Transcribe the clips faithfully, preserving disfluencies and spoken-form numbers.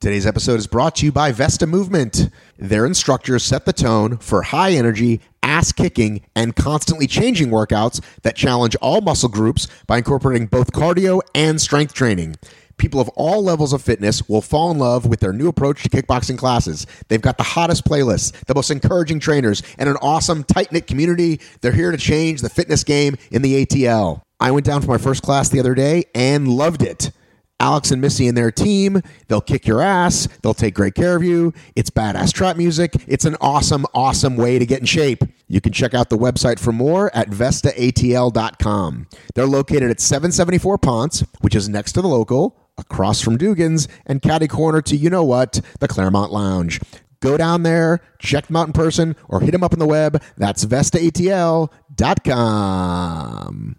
Today's episode is brought to you by Vesta Movement. Their instructors set the tone for high energy, ass-kicking, and constantly changing workouts that challenge all muscle groups by incorporating both cardio and strength training. People of all levels of fitness will fall in love with their new approach to kickboxing classes. They've got the hottest playlists, the most encouraging trainers, and an awesome, tight-knit community. They're here to change the fitness game in the A T L. I went down for my first class the other day and loved it. Alex and Missy and their team, they'll kick your ass. They'll take great care of you. It's badass trap music. It's an awesome, awesome way to get in shape. You can check out the website for more at vesta a t l dot com. They're located at seven seventy-four Ponce, which is next to the local, across from Dugan's, and catty corner to, you know what, the Claremont Lounge. Go down there, check them out in person, or hit them up on the web. That's vesta a t l dot com.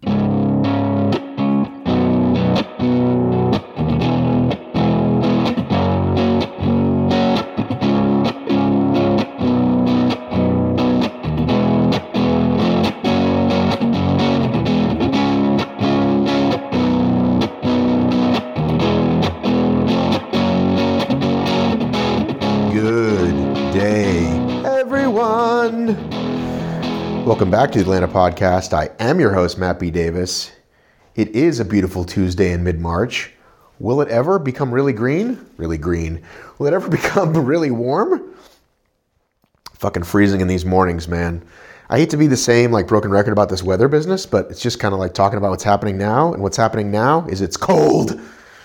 Welcome back to the Atlanta Podcast. I am your host, Matt B. Davis. It is a beautiful Tuesday in mid-March. Will it ever become really green? Really green. Will it ever become really warm? Fucking freezing in these mornings, man. I hate to be the same, like, broken record about this weather business, but it's just kind of like talking about what's happening now, and what's happening now is it's cold.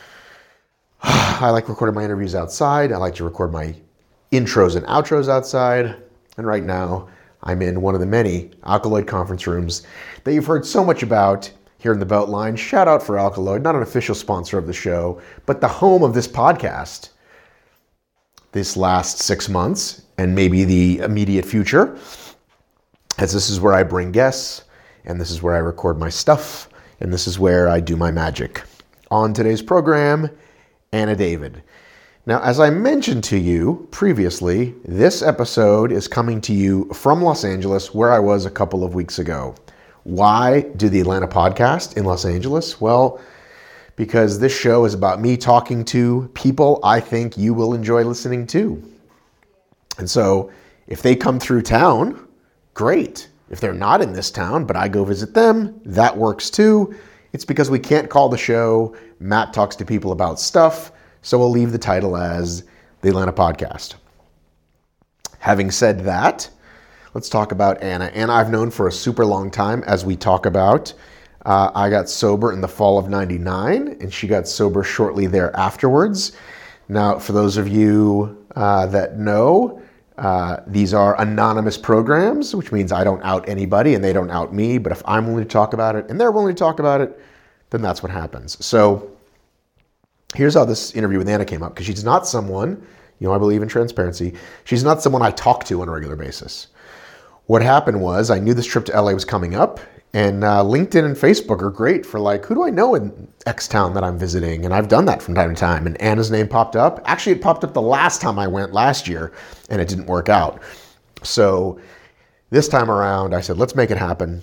I like recording my interviews outside. I like to record my intros and outros outside, and right now, I'm in one of the many Alkaloid conference rooms that you've heard so much about here in the Beltline. Shout out for Alkaloid, not an official sponsor of the show, but the home of this podcast this last six months and maybe the immediate future, as this is where I bring guests and this is where I record my stuff and this is where I do my magic. On today's program, Anna David. Now, as I mentioned to you previously, this episode is coming to you from Los Angeles, where I was a couple of weeks ago. Why do the Atlanta Podcast in Los Angeles? Well, because this show is about me talking to people I think you will enjoy listening to. And so, if they come through town, great. If they're not in this town, but I go visit them, that works too. It's because we can't call the show Matt Talks to People About Stuff. So we'll leave the title as the Atlanta Podcast. Having said that, let's talk about Anna. Anna I've known for a super long time, as we talk about. Uh, I got sober in the fall of ninety-nine, and she got sober shortly there afterwards. Now, for those of you uh, that know, uh, these are anonymous programs, which means I don't out anybody and they don't out me. But if I'm willing to talk about it and they're willing to talk about it, then that's what happens. So here's how this interview with Anna came up, because she's not someone, you know, I believe in transparency. She's not someone I talk to on a regular basis. What happened was I knew this trip to L A was coming up, and uh, LinkedIn and Facebook are great for, like, who do I know in X town that I'm visiting? And I've done that from time to time. And Anna's name popped up. Actually, it popped up the last time I went last year, and it didn't work out. So this time around, I said, let's make it happen.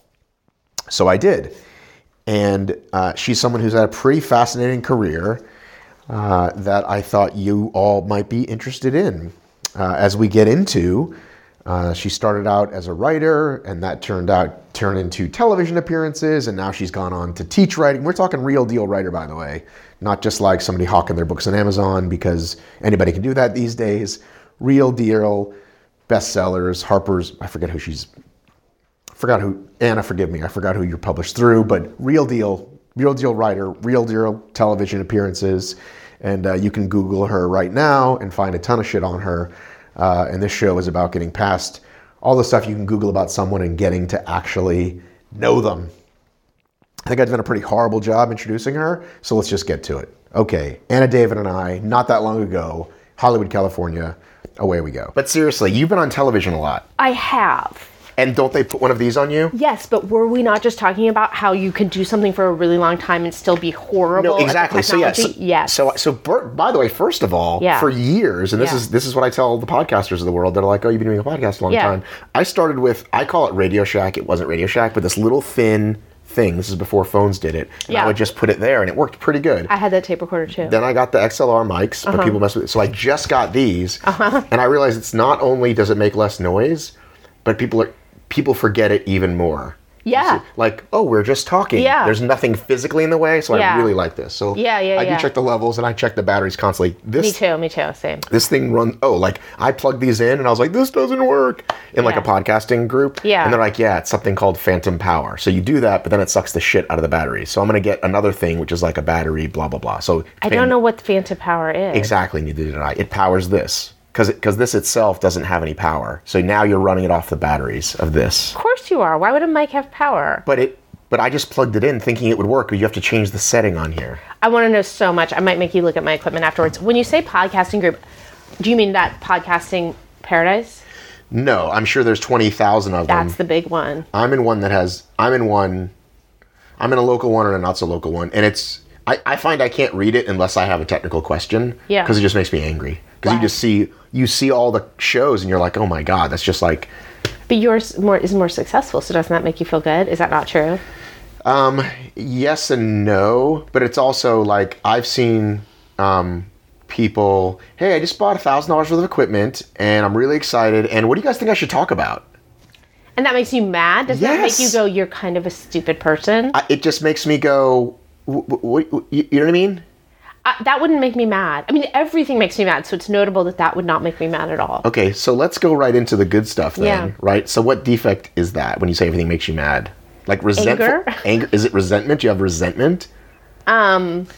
So I did. And uh, she's someone who's had a pretty fascinating career uh, that I thought you all might be interested in. Uh, as we get into, uh, she started out as a writer, and that turned out turned into television appearances, and now she's gone on to teach writing. We're talking real deal writer, by the way, not just like somebody hawking their books on Amazon, because anybody can do that these days. Real deal bestsellers, Harper's, I forget who she's. Forgot who, Anna, forgive me, I forgot who you're published through, but real deal, real deal writer, real deal television appearances, and uh, you can Google her right now and find a ton of shit on her, uh, and this show is about getting past all the stuff you can Google about someone and getting to actually know them. I think I've done a pretty horrible job introducing her, so let's just get to it. Okay, Anna David and I, not that long ago, Hollywood, California, away we go. But seriously, you've been on television a lot. I have. And don't they put one of these on you? Yes, but were we not just talking about how you could do something for a really long time and still be horrible? No, exactly. So yes, so, yes. So so by the way, first of all, yeah. for years, and this yeah. is this is what I tell the podcasters of the world. They're like, "Oh, you've been doing a podcast a long yeah. time." I started with, I call it Radio Shack. It wasn't Radio Shack, but this little thin thing. This is before phones did it. And Yeah. I would just put it there, and it worked pretty good. I had that tape recorder too. Then I got the X L R mics, but people mess with it. So I just got these, and I realized it's not only does it make less noise, but people are people forget it even more. Yeah. Like, oh, we're just talking. Yeah. There's nothing physically in the way, so Yeah. I really like this. So Yeah, yeah, I do yeah. check the levels, and I check the batteries constantly. This Me too, me too, same. this thing runs, oh, like I plugged these in and I was like, this doesn't work in like Yeah. a podcasting group. Yeah. And they're like, yeah, it's something called phantom power. So you do that, but then it sucks the shit out of the battery. So I'm going to get another thing, which is like a battery, blah, blah, blah. So I don't know what phantom power is. exactly, neither did I. It powers this because because this itself doesn't have any power. So now you're running it off the batteries of this. Of course you are. Why would a mic have power? But it, but I just plugged it in thinking it would work, but you have to change the setting on here. I want to know so much. I might make you look at my equipment afterwards. When you say podcasting group, do you mean that podcasting paradise? No, I'm sure there's twenty thousand of them. That's the big one. I'm in one that has, I'm in one, I'm in a local one and a not so local one. And it's, I, I find I can't read it unless I have a technical question. Yeah. Because it just makes me angry. Because you Why? just see, you see all the shows and you're like, oh my God, that's just like, But yours more is more successful, so doesn't that make you feel good? Is that not true? um, yes and no. But it's also like, I've seen um, people, hey, I just bought a thousand dollars worth of equipment and I'm really excited. And what do you guys think I should talk about? And that makes you mad? Does that Yes. make you go, you're kind of a stupid person? I, it just makes me go, what, you know what I mean? Uh, that wouldn't make me mad. I mean, everything makes me mad, so it's notable that that would not make me mad at all. Okay, so let's go right into the good stuff then, Yeah. right? So what defect is that when you say everything makes you mad? Like resentful? Anger? Anger? Is it resentment? Do you have resentment? Um,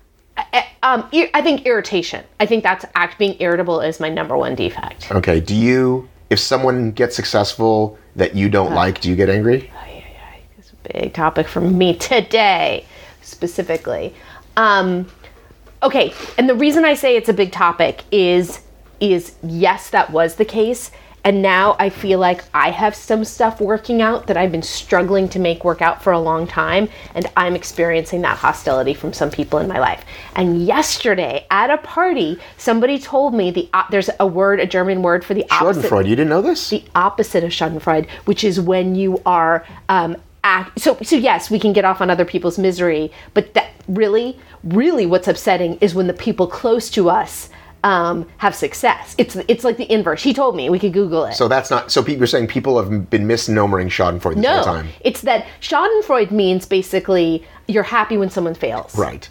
I, um, ir- I think irritation. I think that's act being irritable is my number one defect. Okay, do you, if someone gets successful that you don't like, do you get angry? It's a big topic for me today, specifically. Um, okay, and the reason I say it's a big topic is is yes, that was the case. And now I feel like I have some stuff working out that I've been struggling to make work out for a long time. And I'm experiencing that hostility from some people in my life. And yesterday at a party, somebody told me the uh, there's a word, a German word for the opposite. Schadenfreude, you didn't know this? The opposite of Schadenfreude, which is when you are um, act. So, so yes, we can get off on other people's misery, but that really, really, what's upsetting is when the people close to us um, have success. It's it's like the inverse. He told me we could Google it. So that's not, so people are saying people have been misnomering Schadenfreude this whole no, time. it's that Schadenfreude means basically you're happy when someone fails. Right.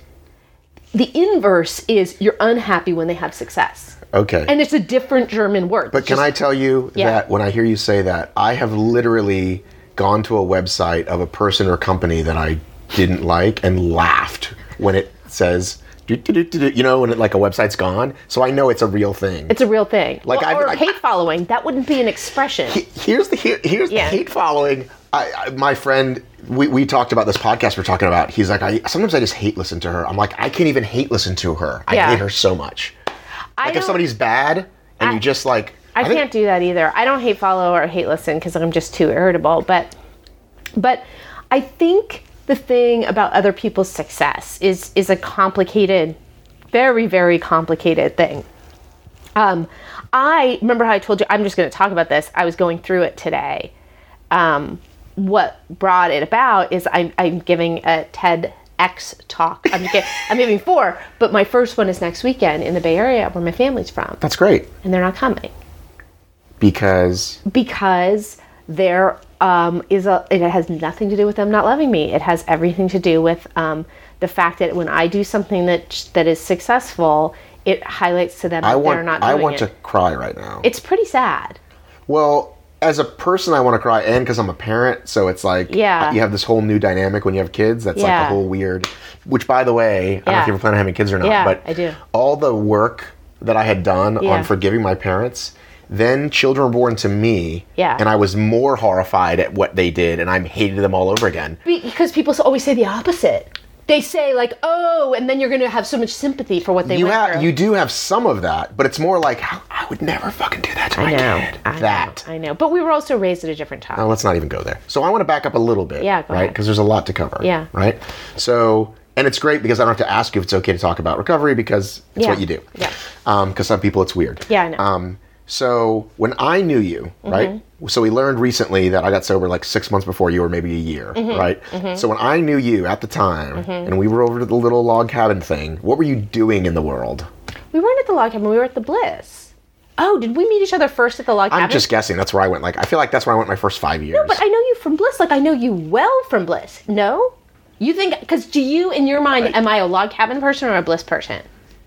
The inverse is you're unhappy when they have success. Okay. And it's a different German word. But It's can just- I tell you Yeah. that when I hear you say that, I have literally gone to a website of a person or company that I didn't like and laughed when it says, do, do, do, do, do, you know, when it, like a website's gone. So I know it's a real thing. It's a real thing. Like, Well, I've- or I- hate following. That wouldn't be an expression. He- here's the here, here's Yeah. the hate following. I, I, my friend, we, we talked about this podcast we're talking about. He's like, I sometimes I just hate listen to her. I'm like, I can't even hate listen to her. I Yeah. hate her so much. I Like if don't- somebody's bad and I- you just like, I, think- can't do that either. I don't hate follow or hate listen because I'm just too irritable. But, but I think the thing about other people's success is is a complicated, very very complicated thing. Um, I remember how I told you. I'm just going to talk about this. I was going through it today. Um, what brought it about is I'm, I'm giving a TEDx talk. I'm, gi- I'm giving four, but my first one is next weekend in the Bay Area where my family's from, That's great and they're not coming. because Because there um, is a, it has nothing to do with them not loving me. It has everything to do with um, the fact that when I do something that that is successful, it highlights to them that I they're want not I doing want it. to cry right now. It's pretty sad. Well, as a person, I want to cry, and because I'm a parent, so it's like Yeah. you have this whole new dynamic when you have kids. That's like Yeah. a whole weird. Which, by the way, I don't know Yeah. if you ever plan on having kids or not, Yeah, but I do. all the work that I had done Yeah. on forgiving my parents. Then children were born to me, Yeah. and I was more horrified at what they did, and I hated them all over again. Because people always say the opposite. They say like, "Oh," and then you're going to have so much sympathy for what they You went have, through. you do have some of that, but it's more like "How- I would never fucking do that to my I know. kid. I that. know. I know. But we were also raised at a different time. Now, let's not even go there. So I want to back up a little bit, Yeah, go right? ahead. Because there's a lot to cover, Yeah. right? So, and it's great because I don't have to ask you if it's okay to talk about recovery because it's Yeah. what you do. Yeah. Because some people it's weird. Yeah, I know. Um, So when I knew you, right? So we learned recently that I got sober like six months before you, or maybe a year, right? So when I knew you at the time, and we were over to the little log cabin thing, what were you doing in the world? We weren't at the log cabin. We were at the Bliss. Oh, did we meet each other first at the log cabin? I'm just guessing. That's where I went. Like, I feel like that's where I went my first five years. No, but I know you from Bliss. Like, I know you well from Bliss. No? You think, because do you, in your mind, Right. am I a log cabin person or a Bliss person?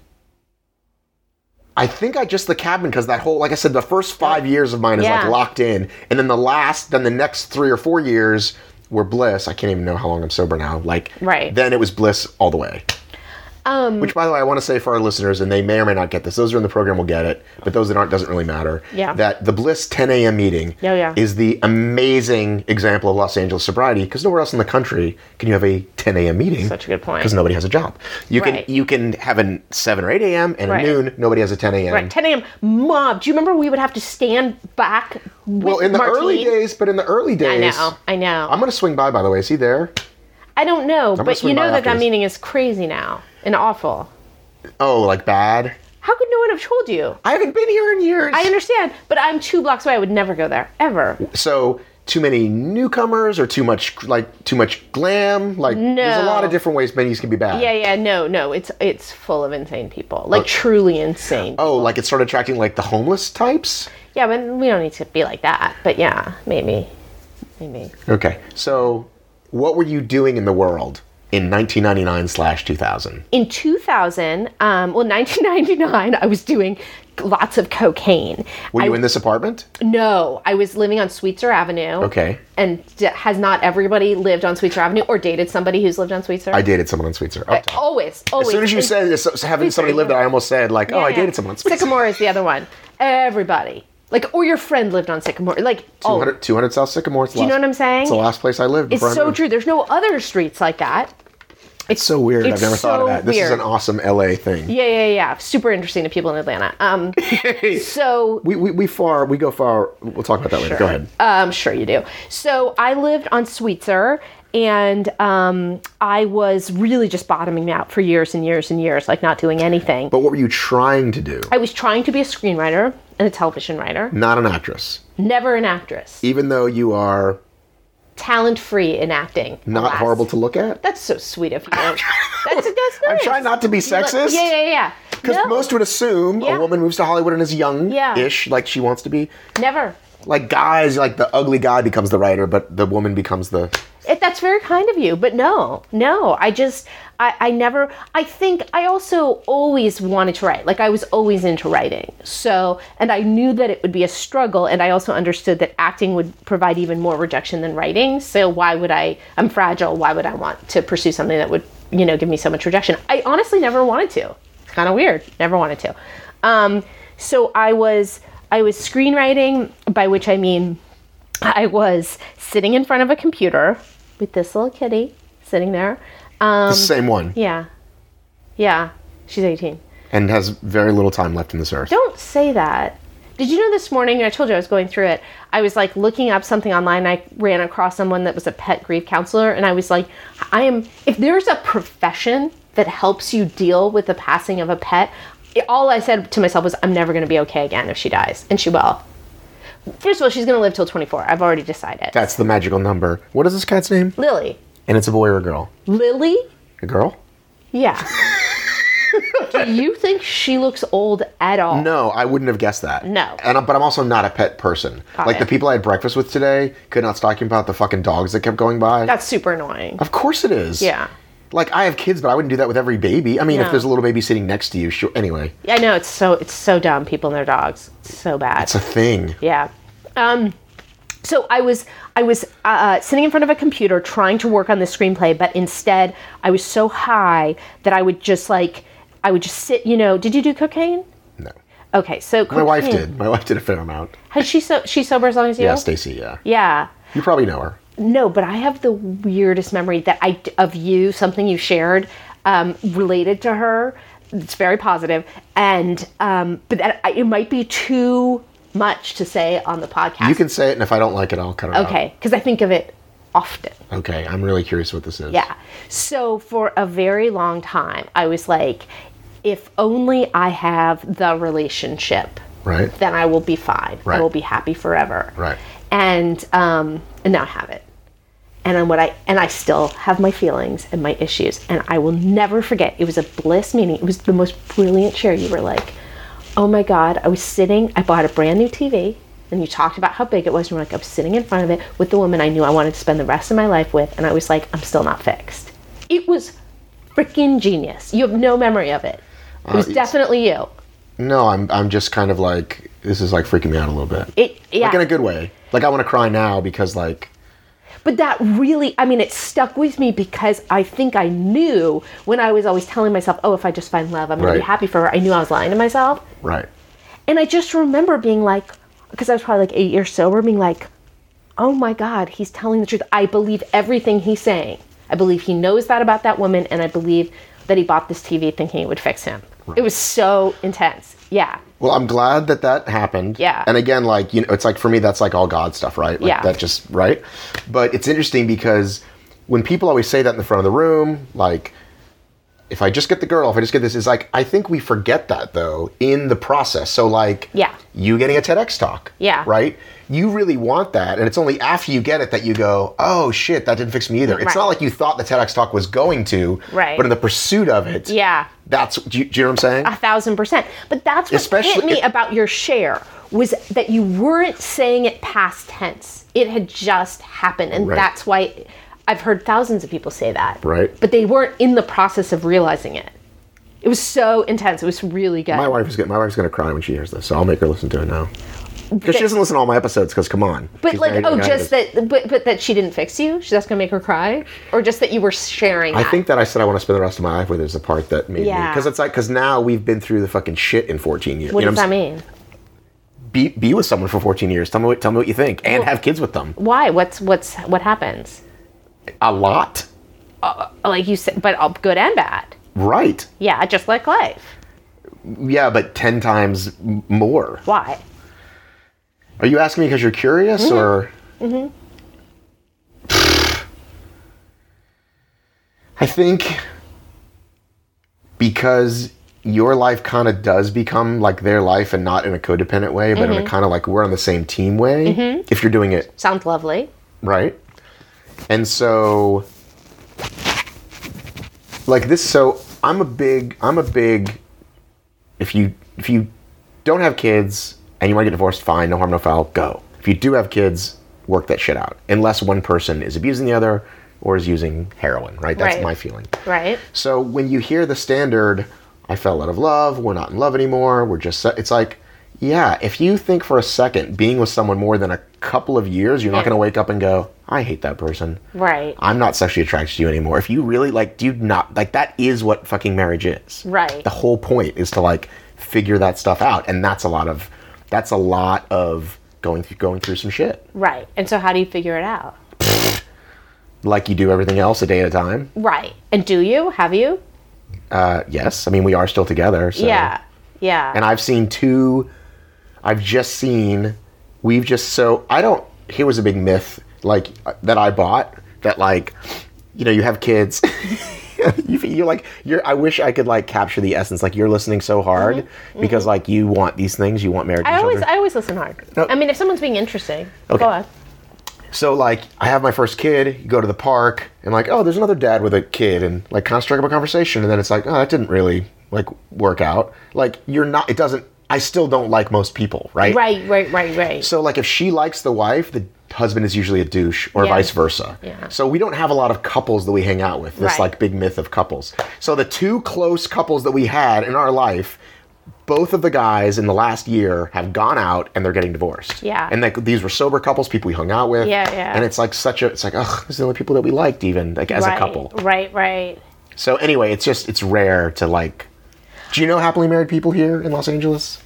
I think I just the cabin because that whole, like I said, the first five years of mine is Yeah. like locked in, and then the last, then the next three or four years were Bliss. I can't even know how long I'm sober now. Like, Right. then it was Bliss all the way. Um, Which, by the way, I want to say for our listeners, and they may or may not get this. Those who are in the program will get it, but those that aren't doesn't really matter. Yeah. That the Bliss ten a.m. meeting Yeah, yeah. is the amazing example of Los Angeles sobriety because nowhere else in the country can you have a ten a.m. meeting. Such a good point. Because nobody has a job. You Right. can you can have a seven or eight a.m. and Right. a noon. Nobody has a ten a.m. right, ten a.m. Mob. Do you remember we would have to stand back with Well, in the early Martine? days, but in the early I days, know, I know. I'm going to swing by. By the way, is he there? I don't know, gonna but you swing by know that after that this. meeting is crazy now and awful. Oh, like bad? How could no one have told you? I haven't been here in years. I understand, but I'm two blocks away. I would never go there, ever. So too many newcomers or too much like too much glam? Like there's a lot of No. different ways menus can be bad. Yeah, yeah, no, no. It's it's full of insane people, like truly insane. Oh, like it started attracting like the homeless types? Yeah, but we don't need to be like that. But yeah, maybe, maybe. Okay. So what were you doing in the world in nineteen ninety-nine slash two thousand? In two thousand, um, well, nineteen ninety-nine, I was doing lots of cocaine. Were you I, in this apartment? No, I was living on Sweetser Avenue. Okay. And d- has not everybody lived on Sweetser Avenue or dated somebody who's lived on Sweetser? I dated someone on Sweetser. Up top. Always, always. As soon as you And- said this, so having somebody live there, I almost said like, oh, Yeah, I yeah. dated someone on Sweetser. Sycamore is the other one. Everybody. Like, or your friend lived on Sycamore. Like, oh, two hundred, two hundred South Sycamore. It's the do you know last- what I'm saying? It's the last place I lived. It's before I so moved. true. There's no other streets like that. It's so weird. It's I've never thought of so that. This is weird. an awesome L A thing. Yeah, yeah, yeah. Super interesting to people in Atlanta. Um, so We, we, we far, we go far. We'll talk about that later. Go ahead. Um, sure you do. So I lived on Sweetser, and um, I was really just bottoming out for years and years and years, like not doing anything. But what were you trying to do? I was trying to be a screenwriter and a television writer, Not an actress. never an actress. Even though you are Talent free in acting. not alas. horrible to look at. That's so sweet of you. That's that's nice. I'm trying not to be sexist. Yeah, yeah, yeah. Because No, most would assume Yeah. a woman moves to Hollywood and is young-ish, Yeah. like she wants to be. never. Like guys, like the ugly guy becomes the writer, but the woman becomes the... It, that's very kind of you, but no, no. I just, I, I never, I think I also always wanted to write. Like I was always into writing. So, and I knew that it would be a struggle. And I also understood that acting would provide even more rejection than writing. So why would I, I'm fragile. Why would I want to pursue something that would, you know, give me so much rejection? I honestly never wanted to. It's kind of weird. Never wanted to. Um, so I was, I was screenwriting, by which I mean, I was sitting in front of a computer with this little kitty sitting there. Um, the same one. yeah. Yeah. She's eighteen. And has very little time left in this earth. Don't say that. Did you know this morning, I told you I was going through it, I was like looking up something online. I ran across someone that was a pet grief counselor. And I was like, I am, if there's a profession that helps you deal with the passing of a pet, it, all I said to myself was, I'm never going to be okay again if she dies. And she will. First of all, she's going to live till twenty-four. I've already decided. That's the magical number. What is this cat's name? Lily. And it's a boy or a girl? Lily? A girl? Yeah. Do you think she looks old at all? No, I wouldn't have guessed that. No. And I'm, but I'm also not a pet person. Got like it. the people I had breakfast with today could not stop talking about the fucking dogs that kept going by. That's super annoying. Of course it is. Yeah. Like I have kids, but I wouldn't do that with every baby. I mean, if No. there's a little baby sitting next to you, sure. Anyway, I know, it's so it's so dumb, people and their dogs. It's so bad. it's a thing. Yeah. Um, so I was I was uh, sitting in front of a computer trying to work on the screenplay, but instead I was so high that I would just like I would just sit. You know, did you do cocaine? No. Okay, so My wife cocaine- did. My wife did a fair amount. Has she so she's sober as long as you? Yeah, Stacy. Yeah. Yeah. You probably know her. No, but I have the weirdest memory that I of you, something you shared um, related to her. It's very positive, and um, but that it might be too much to say on the podcast. You can say it, and if I don't like it, I'll cut it out. Okay, because I think of it often. Okay. I'm really curious what this is. Yeah. So for a very long time, I was like, if only I have the relationship Right. then I will be fine. Right. I will be happy forever. Right. And um, and now I have it. And then what I and I still have my feelings and my issues. And I will never forget. It was a bliss meeting. It was the most brilliant share. You were like, oh my God, I was sitting, I bought a brand new T V. And you talked about how big it was. And you were like, I was sitting in front of it with the woman I knew I wanted to spend the rest of my life with. And I was like, I'm still not fixed. It was freaking genius. You have no memory of it. It was Uh, definitely you. No, I'm I'm just kind of like, this is like freaking me out a little bit. It, yeah. Like in a good way. Like I want to cry now because like... But that really, I mean, it stuck with me because I think I knew when I was always telling myself, oh, if I just find love, I'm going to Right. be happy for her. I knew I was lying to myself. Right. And I just remember being like, because I was probably like eight years sober, being like, oh my God, he's telling the truth. I believe everything he's saying. I believe he knows that about that woman, and I believe that he bought this T V thinking it would fix him. Right. It was so intense. Yeah. Well, I'm glad that that happened. Yeah. And again, like, you know, it's like for me, that's like all God stuff, right? Like Yeah. that just, right? But it's interesting because when people always say that in the front of the room, like, if I just get the girl, if I just get this, is like, I think we forget that though in the process. So like, Yeah. you getting a TEDx talk. Yeah. Right? You really want that. And it's only after you get it that you go, oh shit, that didn't fix me either. It's Right. not like you thought the TEDx talk was going to, Right. but in the pursuit of it, Yeah. that's, do you, do you know what I'm saying? A thousand percent. But that's what Especially hit me if- about your share was that you weren't saying it past tense. It had just happened. And Right. that's why I've heard thousands of people say that. Right. But they weren't in the process of realizing it. It was so intense. It was really good. My wife is gonna, my wife's gonna cry when she hears this, so I'll make her listen to it now. Because she doesn't listen to all my episodes. Because come on, But She's like, married oh, to a guy just that's- that, but, but that she didn't fix you? That's gonna make her cry? Or just that you were sharing I that? think that I said I want to spend the rest of my life with her is the part that made me. Yeah. Because it's like, because now we've been through the fucking shit in fourteen years. What you know does that what I'm mean? saying? Be be with someone for fourteen years. Tell me what tell me what you think, and Well- have kids with them. Why? What's, what's, what happens? A lot, Like you said, but all good and bad. right? Yeah, just like life. Yeah, but ten times m- more. Why? Are you asking me because you're curious, Mm-hmm. or? Mm-hmm. I think because your life kind of does become like their life, and not in a codependent way, but Mm-hmm. in a kind of like we're on the same team way. If you're doing it Sounds lovely. right, and so like this. So I'm a big. I'm a big. If you if you don't have kids and you want to get divorced, fine, no harm, no foul, go. If you do have kids, work that shit out. Unless one person is abusing the other or is using heroin, right? That's Right. my feeling. Right? So when you hear the standard, I fell out of love, we're not in love anymore, we're just, se-, it's like, yeah, if you think for a second being with someone more than a couple of years, you're not Yeah. going to wake up and go, I hate that person. Right. I'm not sexually attracted to you anymore. If you really like, do you not, like that is what fucking marriage is. Right. The whole point is to like figure that stuff out. And that's a lot of, that's a lot of going through, going through some shit. Right. And so how do you figure it out? Like you do everything else a day at a time. Right. And do you? Have you? Uh, yes. I mean, we are still together. So. Yeah. Yeah. And I've seen two, I've just seen, we've just, so I don't, here was a big myth like that I bought that like, you know, you have kids, you, you're like, you're, I wish I could like capture the essence. Like you're listening so hard Mm-hmm. because like you want these things, you want marriage and I always children. I always listen hard. No. I mean, if someone's being interesting, Okay. go on. So like I have my first kid, you go to the park and like, oh, there's another dad with a kid and like kind of strike up a conversation. And then it's like, oh, that didn't really like work out. Like you're not, it doesn't, I still don't like most people, right? Right, right, right, right. So like if she likes the wife, the husband is usually a douche or Yeah. vice versa. Yeah. So we don't have a lot of couples that we hang out with, this Right. like big myth of couples. So the two close couples that we had in our life, both of the guys in the last year have gone out and they're getting divorced. Yeah. And like these were sober couples, people we hung out with. Yeah, yeah. And it's like such a, it's like, ugh, these are the only people that we liked even, like as right, a couple. Right, right. So anyway, it's just, it's rare to like, do you know happily married people here in Los Angeles?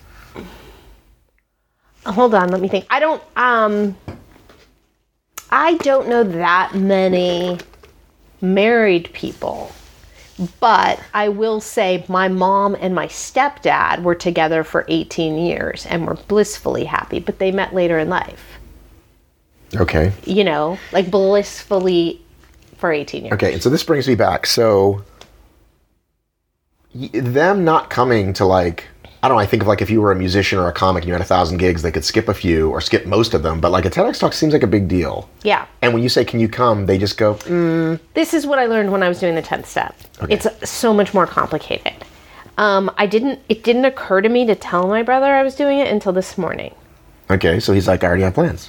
Hold on, let me think. I don't um I don't know that many married people. But I will say my mom and my stepdad were together for eighteen years and were blissfully happy, but they met later in life. Okay. You know, like blissfully for eighteen years. Okay, and so this brings me back. So, y- them not coming to like I don't know, I think of like if you were a musician or a comic and you had a thousand gigs, they could skip a few or skip most of them. But like a TEDx talk seems like a big deal. Yeah. And when you say, can you come, they just go, mm. This is what I learned when I was doing the tenth step. Okay. It's so much more complicated. Um, I didn't, it didn't occur to me to tell my brother I was doing it until this morning. Okay, so he's like, I already have plans.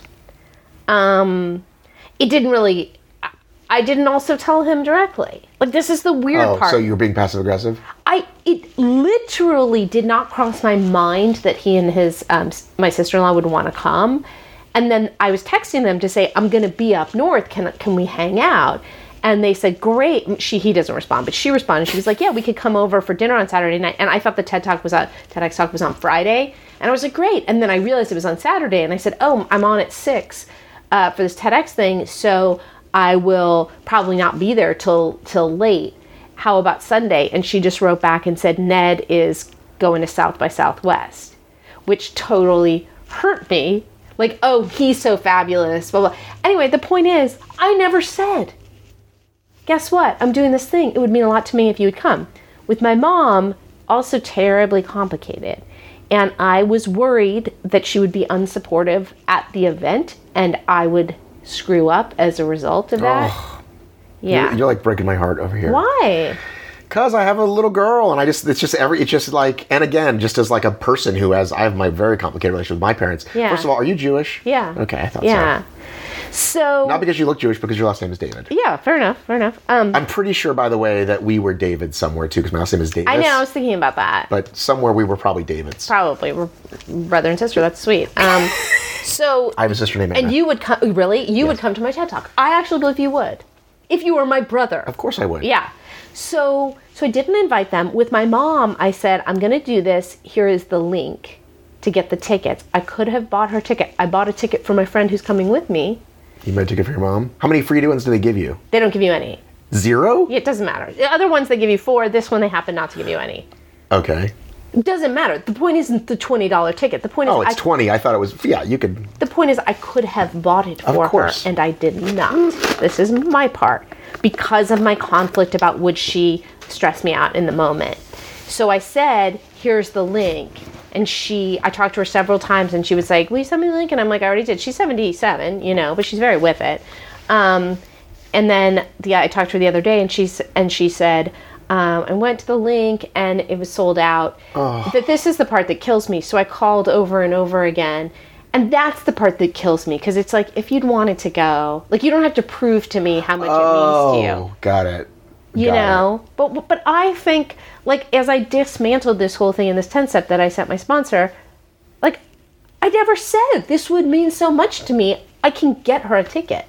Um, it didn't really, I didn't also tell him directly. Like, this is the weird Oh, part. so you're being passive aggressive? I, it literally did not cross my mind that he and his, um, my sister-in-law would want to come. And then I was texting them to say, I'm going to be up north. Can, can we hang out? And they said, great. She, he doesn't respond, but she responded. She was like, yeah, we could come over for dinner on Saturday night. And I thought the TED Talk was on, TEDx Talk was on Friday. And I was like, great. And then I realized it was on Saturday. And I said, oh, I'm on at six uh, for this TEDx thing. So I will probably not be there till till late. How about Sunday? And she just wrote back and said, Ned is going to South by Southwest, which totally hurt me. Like, oh, he's so fabulous, blah, blah. Anyway, the point is, I never said, guess what? I'm doing this thing. It would mean a lot to me if you would come. With my mom, also terribly complicated. And I was worried that she would be unsupportive at the event and I would screw up as a result of that. Oh, yeah. You're, you're like breaking my heart over here. Why? Because I have a little girl and I just, it's just every, it's just like, and again, just as like a person who has, I have my very complicated relationship with my parents. Yeah. First of all, are you Jewish? Yeah. Okay, I thought yeah. so. So. Not because you look Jewish, because your last name is David. Yeah, fair enough, fair enough. Um, I'm pretty sure, by the way, that we were David somewhere too, because my last name is Davis. I know, I was thinking about that. But somewhere we were probably Davids. Probably. We're brother and sister, that's sweet. Um, so. I have a sister named Anna. And you would come, really? You yes. would come to my TED Talk. I actually believe you would. If you were my brother. Of course I would. Yeah. So, so I didn't invite them. With my mom, I said, I'm going to do this. Here is the link to get the tickets. I could have bought her ticket. I bought a ticket for my friend who's coming with me. You bought a ticket for your mom? How many free ones do they give you? They don't give you any. Zero? It doesn't matter. The other ones they give you four. This one they happen not to give you any. Okay. It doesn't matter. The point isn't the twenty dollars ticket. The point is... Oh, it's I, twenty. I thought it was... Yeah, you could... The point is I could have bought it for of course. her, and I did not. This is my part. Because of my conflict about would she stress me out in the moment. So I said, here's the link. And she, I talked to her several times and she was like, will you send me the link? And I'm like, I already did. She's seventy-seven, you know, but she's very with it. Um, and then yeah, I talked to her the other day and she's, and she said, um, I went to the link and it was sold out. Oh. But this is the part that kills me. So I called over and over again. And that's the part that kills me. Because it's like, if you'd wanted to go, like you don't have to prove to me how much oh, it means to you. Got it. You got know, it. but but I think, like, as I dismantled this whole thing in this ten step that I sent my sponsor, like, I never said this would mean so much to me. I can get her a ticket.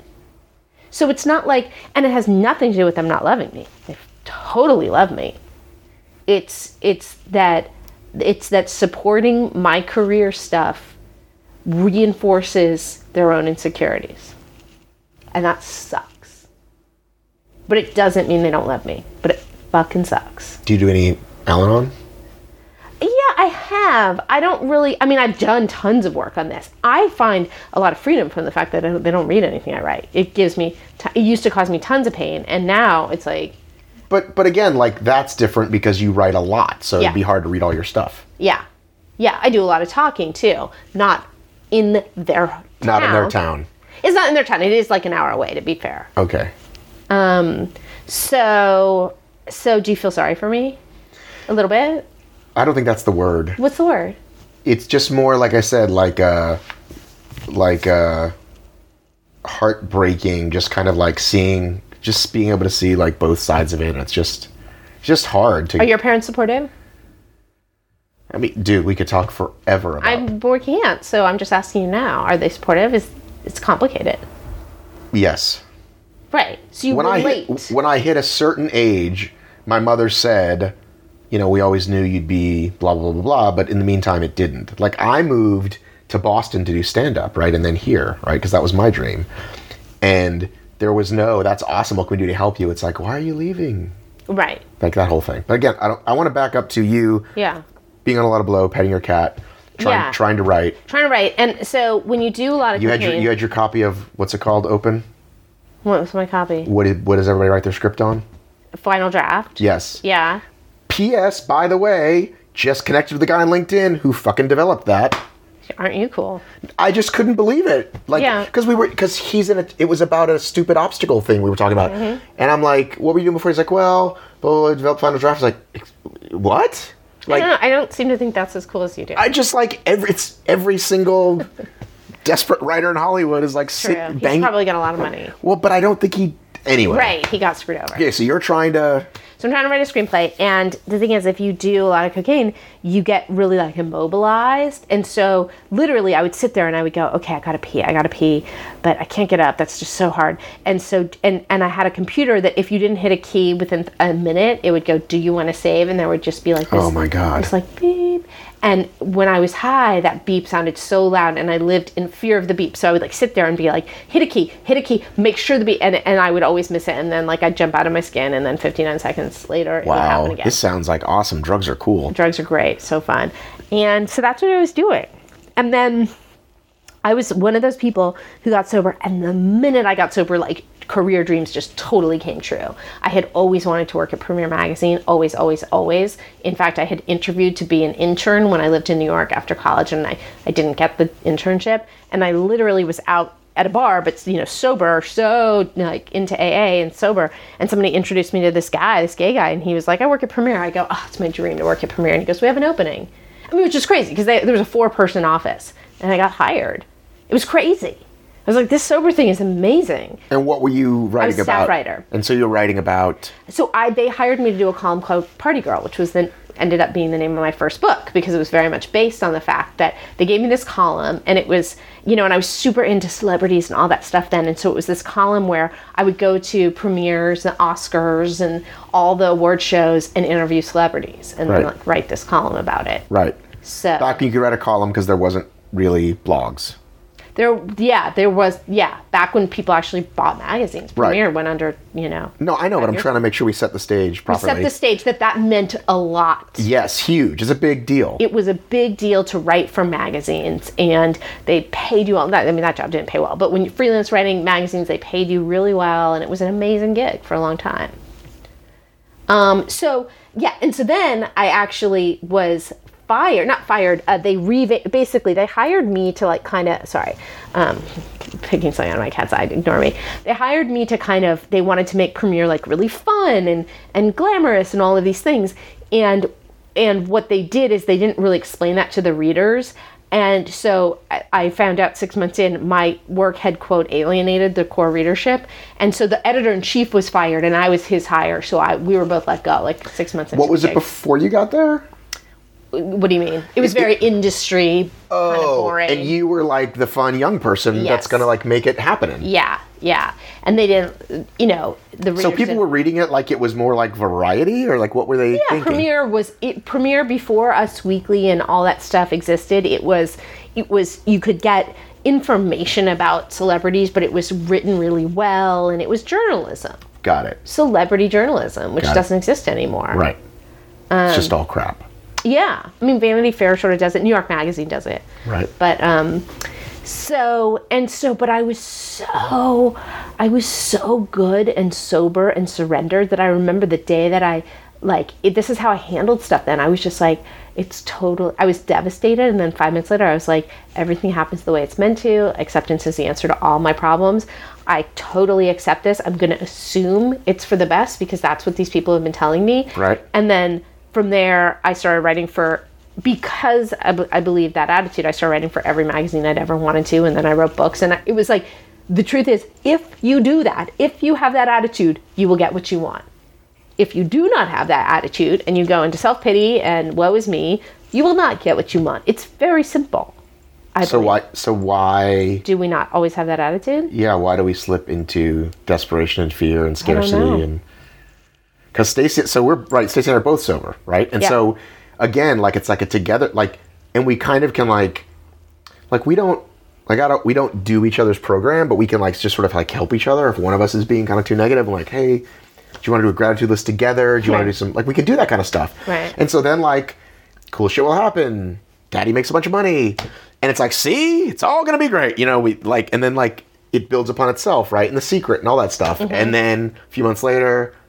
So it's not like, and it has nothing to do with them not loving me. They totally love me. It's it's that it's that supporting my career stuff reinforces their own insecurities, and that sucks. But it doesn't mean they don't love me. But it fucking sucks. Do you do any Al-Anon? Yeah, I have. I don't really... I mean, I've done tons of work on this. I find a lot of freedom from the fact that I don't, they don't read anything I write. It gives me... T- it used to cause me tons of pain. And now it's like... But but again, like, that's different because you write a lot. So Yeah. it'd be hard to read all your stuff. Yeah. Yeah, I do a lot of talking, too. Not in their town. Not in their town. It's not in their town. It is like an hour away, to be fair. Okay. Um, so, so do you feel sorry for me? A little bit? I don't think that's the word. What's the word? It's just more, like I said, like uh like uh heartbreaking, just kind of like seeing, just being able to see like both sides of it. And it's just, it's just hard to. Are your parents supportive? I mean, dude, we could talk forever about I we can't, so I'm just asking you now. Are they supportive? Is it's complicated? Yes. Right. So you when relate. I hit, when I hit a certain age, my mother said, you know, we always knew you'd be blah, blah, blah, blah, but in the meantime, it didn't. Like, I moved to Boston to do stand-up, right? And then here, right? Because that was my dream. And there was no, that's awesome, what can we do to help you? It's like, why are you leaving? Right. Like, that whole thing. But again, I don't. I want to back up to you Yeah. being on a lot of blow, petting your cat, trying, Yeah. trying to write. Trying to write. And so when you do a lot of You had cocaine, your you had your copy of, what's it called, Open? what was my copy? What did, what does everybody write their script on? Final draft. Yes. Yeah. P S, by the way, just connected with the guy on LinkedIn who fucking developed that. Aren't you cool? I just couldn't believe it. Like, Yeah. because we were, because he's in a, it was about a stupid obstacle thing we were talking about. Mm-hmm. And I'm like, what were you doing before? He's like, well, blah, blah, blah, develop Final Draft. I was like, what? Like, I don't, know, I don't seem to think that's as cool as you do. I just like every, it's every single desperate writer in Hollywood is like, True. sit, He's bang. probably got a lot of money. Well, but I don't think he, anyway. Right. He got screwed over. Okay, so you're trying to, So I'm trying to write a screenplay, and the thing is, if you do a lot of cocaine, you get really like immobilized. And so literally I would sit there and I would go, okay, I gotta pee, I gotta pee, but I can't get up. That's just so hard. And so, and, and I had a computer that if you didn't hit a key within a minute, it would go, do you want to save? And there would just be like this. Oh my God. It's like beep. And when I was high, that beep sounded so loud, and I lived in fear of the beep. So I would like sit there and be like, hit a key, hit a key, make sure the beep, and, and I would always miss it. And then like I'd jump out of my skin, and then fifty-nine seconds later, it would happen wow, again. this sounds like awesome. Drugs are cool. Drugs are great, so fun. And so that's what I was doing. And then I was one of those people who got sober, and the minute I got sober, like career dreams just totally came true. I had always wanted to work at Premiere Magazine, always, always, always. In fact, I had interviewed to be an intern when I lived in New York after college, and I, I didn't get the internship. And I literally was out at a bar, but you know, sober, so like into A A and sober. And somebody introduced me to this guy, this gay guy, and he was like, I work at Premiere. I go, oh, it's my dream to work at Premiere. And he goes, we have an opening. I mean, it was just crazy because there was a four person office, and I got hired. It was crazy. I was like, this sober thing is amazing. And what were you writing I was a about? staff writer. And so you're writing about... So I they hired me to do a column called Party Girl, which was then ended up being the name of my first book, because it was very much based on the fact that they gave me this column, and it was, you know, and I was super into celebrities and all that stuff then. And so it was this column where I would go to premieres and Oscars and all the award shows and interview celebrities and Right. then like write this column about it. Right. So Back when you could write a column because there wasn't really blogs. there, yeah, there was, yeah, back when people actually bought magazines. Right. Premiere went under, you know. No, I know, but I'm Years. trying to make sure we set the stage properly. Set the stage that that meant a lot. Yes, huge. It's a big deal. It was a big deal to write for magazines, and they paid you all that. I mean, that job didn't pay well, but when you're freelance writing magazines, they paid you really well, and it was an amazing gig for a long time. Um, so yeah, and so then I actually was fired, not fired, uh, they re- basically they hired me to like kind of, sorry, um, picking something out of my cat's eye, ignore me. They hired me to kind of, they wanted to make Premiere like really fun and, and glamorous and all of these things. And, and what they did is they didn't really explain that to the readers. And so I, I found out six months in, my work had, quote, alienated the core readership. And so the editor-in-chief was fired, and I was his hire. So I, we were both let go, like six months into What was the it gig. before you got there? What do you mean? It was very industry, kind of boring. and you were like the fun young person that's Yes. going to like make it happening. Yeah, yeah. And they didn't, you know, the readers So people didn't- were reading it like it was more like Variety, or like what were they Yeah, thinking? Premiere was it, Premiere before Us Weekly and all that stuff existed. It was, it was you could get information about celebrities, but it was written really well, and it was journalism, Got it. celebrity journalism, which Got it. doesn't exist anymore. Right. Um, it's just all crap. Yeah, I mean, Vanity Fair sort of does it. New York Magazine does it. Right. But um, so and so, but I was so, I was so good and sober and surrendered that I remember the day that I, like, it, this is how I handled stuff then. I was just like, it's total, I was devastated. And then five minutes later, I was like, everything happens the way it's meant to. Acceptance is the answer to all my problems. I totally accept this. I'm going to assume it's for the best because that's what these people have been telling me. Right. And then from there, I started writing for, because I, b- I believe that attitude, I started writing for every magazine I'd ever wanted to. And then I wrote books. And I, it was like, the truth is, if you do that, if you have that attitude, you will get what you want. If you do not have that attitude and you go into self-pity and woe is me, you will not get what you want. It's very simple. I So believe. why? So why? Do we not always have that attitude? Yeah. Why do we slip into desperation and fear and don't scarcity know. and? Because Stacey, so we're right. Stacey and I are both sober, right? And Yeah. so again, like it's like a together, like, and we kind of can like, like we don't, like I don't, we don't do each other's program, but we can like just sort of like help each other if one of us is being kind of too negative. I'm like, hey, do you want to do a gratitude list together? Do you want Right. to do some like we can do that kind of stuff? Right. And so then like, cool shit will happen. Daddy makes a bunch of money, and it's like, see, it's all gonna be great, you know. We like, and then like it builds upon itself, right? And The Secret and all that stuff, Mm-hmm. and then a few months later.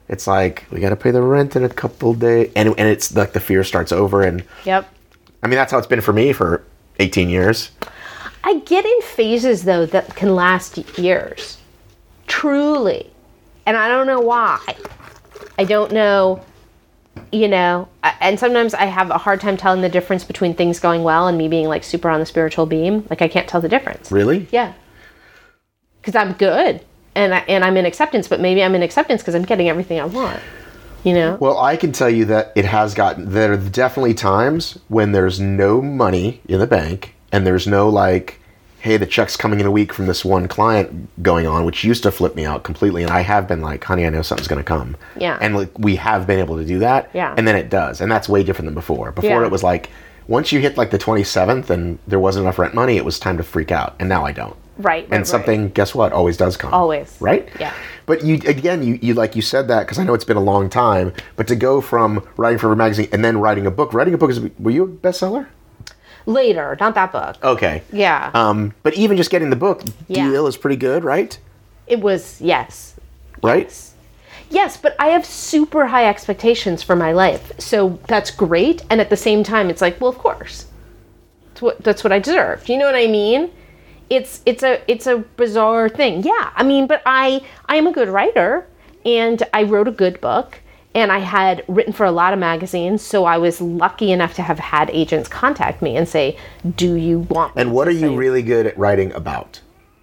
It's like, we got to pay the rent in a couple days. And, and it's like the fear starts over. And Yep. I mean, that's how it's been for me for eighteen years. I get in phases, though, that can last years. Truly. And I don't know why. I don't know, you know, and sometimes I have a hard time telling the difference between things going well and me being like super on the spiritual beam. Like, I can't tell the difference. Really? Yeah. Because I'm good and, I, and I'm in acceptance, but maybe I'm in acceptance because I'm getting everything I want, you know? Well, I can tell you that it has gotten, there are definitely times when there's no money in the bank and there's no like, hey, the check's coming in a week from this one client going on, which used to flip me out completely. And I have been like, honey, I know something's going to come. Yeah. And like, we have been able to do that. Yeah. And then it does. And that's way different than before. Before Yeah. it was like, once you hit like the twenty-seventh and there wasn't enough rent money, it was time to freak out. And now I don't. Right. right And something, right. guess what, always does come. Always. Right? Yeah. But you, again, you, you like you said that because I know it's been a long time, but to go from writing for a magazine and then writing a book, writing a book is, were you a bestseller? Later, not that book. Okay. Yeah. Um, but even just getting the book Yeah. deal is pretty good, right? It was, yes. Right? Yes. Yes, but I have super high expectations for my life. So that's great. And at the same time, it's like, well, of course. That's what, that's what I deserve. Do you know what I mean? It's it's a it's a bizarre thing. Yeah. I mean, but I I am a good writer and I wrote a good book. And I had written for a lot of magazines, so I was lucky enough to have had agents contact me and say, do you want me And what to are you say-" really good at writing about?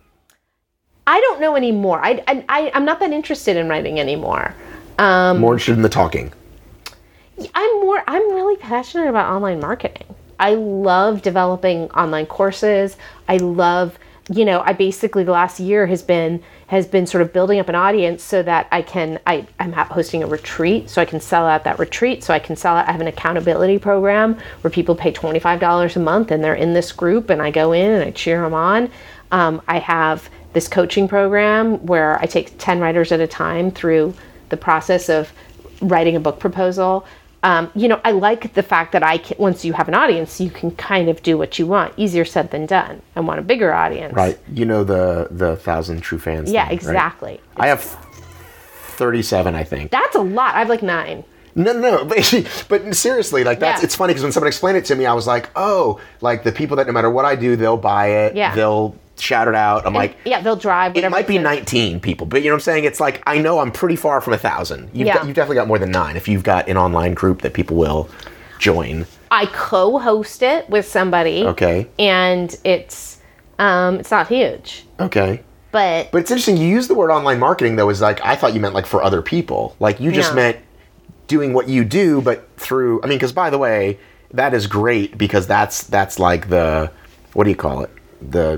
I don't know anymore. I, I, I, I'm not that interested in writing anymore. Um, More interested in the talking. I'm more, I'm really passionate about online marketing. I love developing online courses. I love, you know, I basically the last year has been has been sort of building up an audience so that I can, I, I'm hosting a retreat so I can sell out that retreat. So I can sell out, I have an accountability program where people pay twenty-five dollars a month and they're in this group and I go in and I cheer them on. Um, I have this coaching program where I take ten writers at a time through the process of writing a book proposal. Um, you know, I like the fact that I can, once you have an audience, you can kind of do what you want. Easier said than done. I want a bigger audience. Right. You know the the thousand true fans. Yeah, thing, exactly. Right? I have thirty-seven, I think. That's a lot. I have like nine. No, no, no. But, but seriously, like that's Yeah. it's funny because when someone explained it to me, I was like, oh, like the people that no matter what I do, they'll buy it. Yeah. They'll shout it out. I'm like, Yeah, they'll drive. it Whatever might be it is. nineteen people, but you know what I'm saying? It's like, I know I'm pretty far from a thousand. You've, Yeah. got, you've definitely got more than nine if you've got an online group that people will join. I co-host it with somebody. Okay. And it's um, it's not huge, Okay. but But it's interesting. You use the word online marketing, though, as like, I thought you meant like for other people. Like you just No. meant doing what you do, but through, I mean, because by the way, that is great because that's, that's like the, what do you call it? The,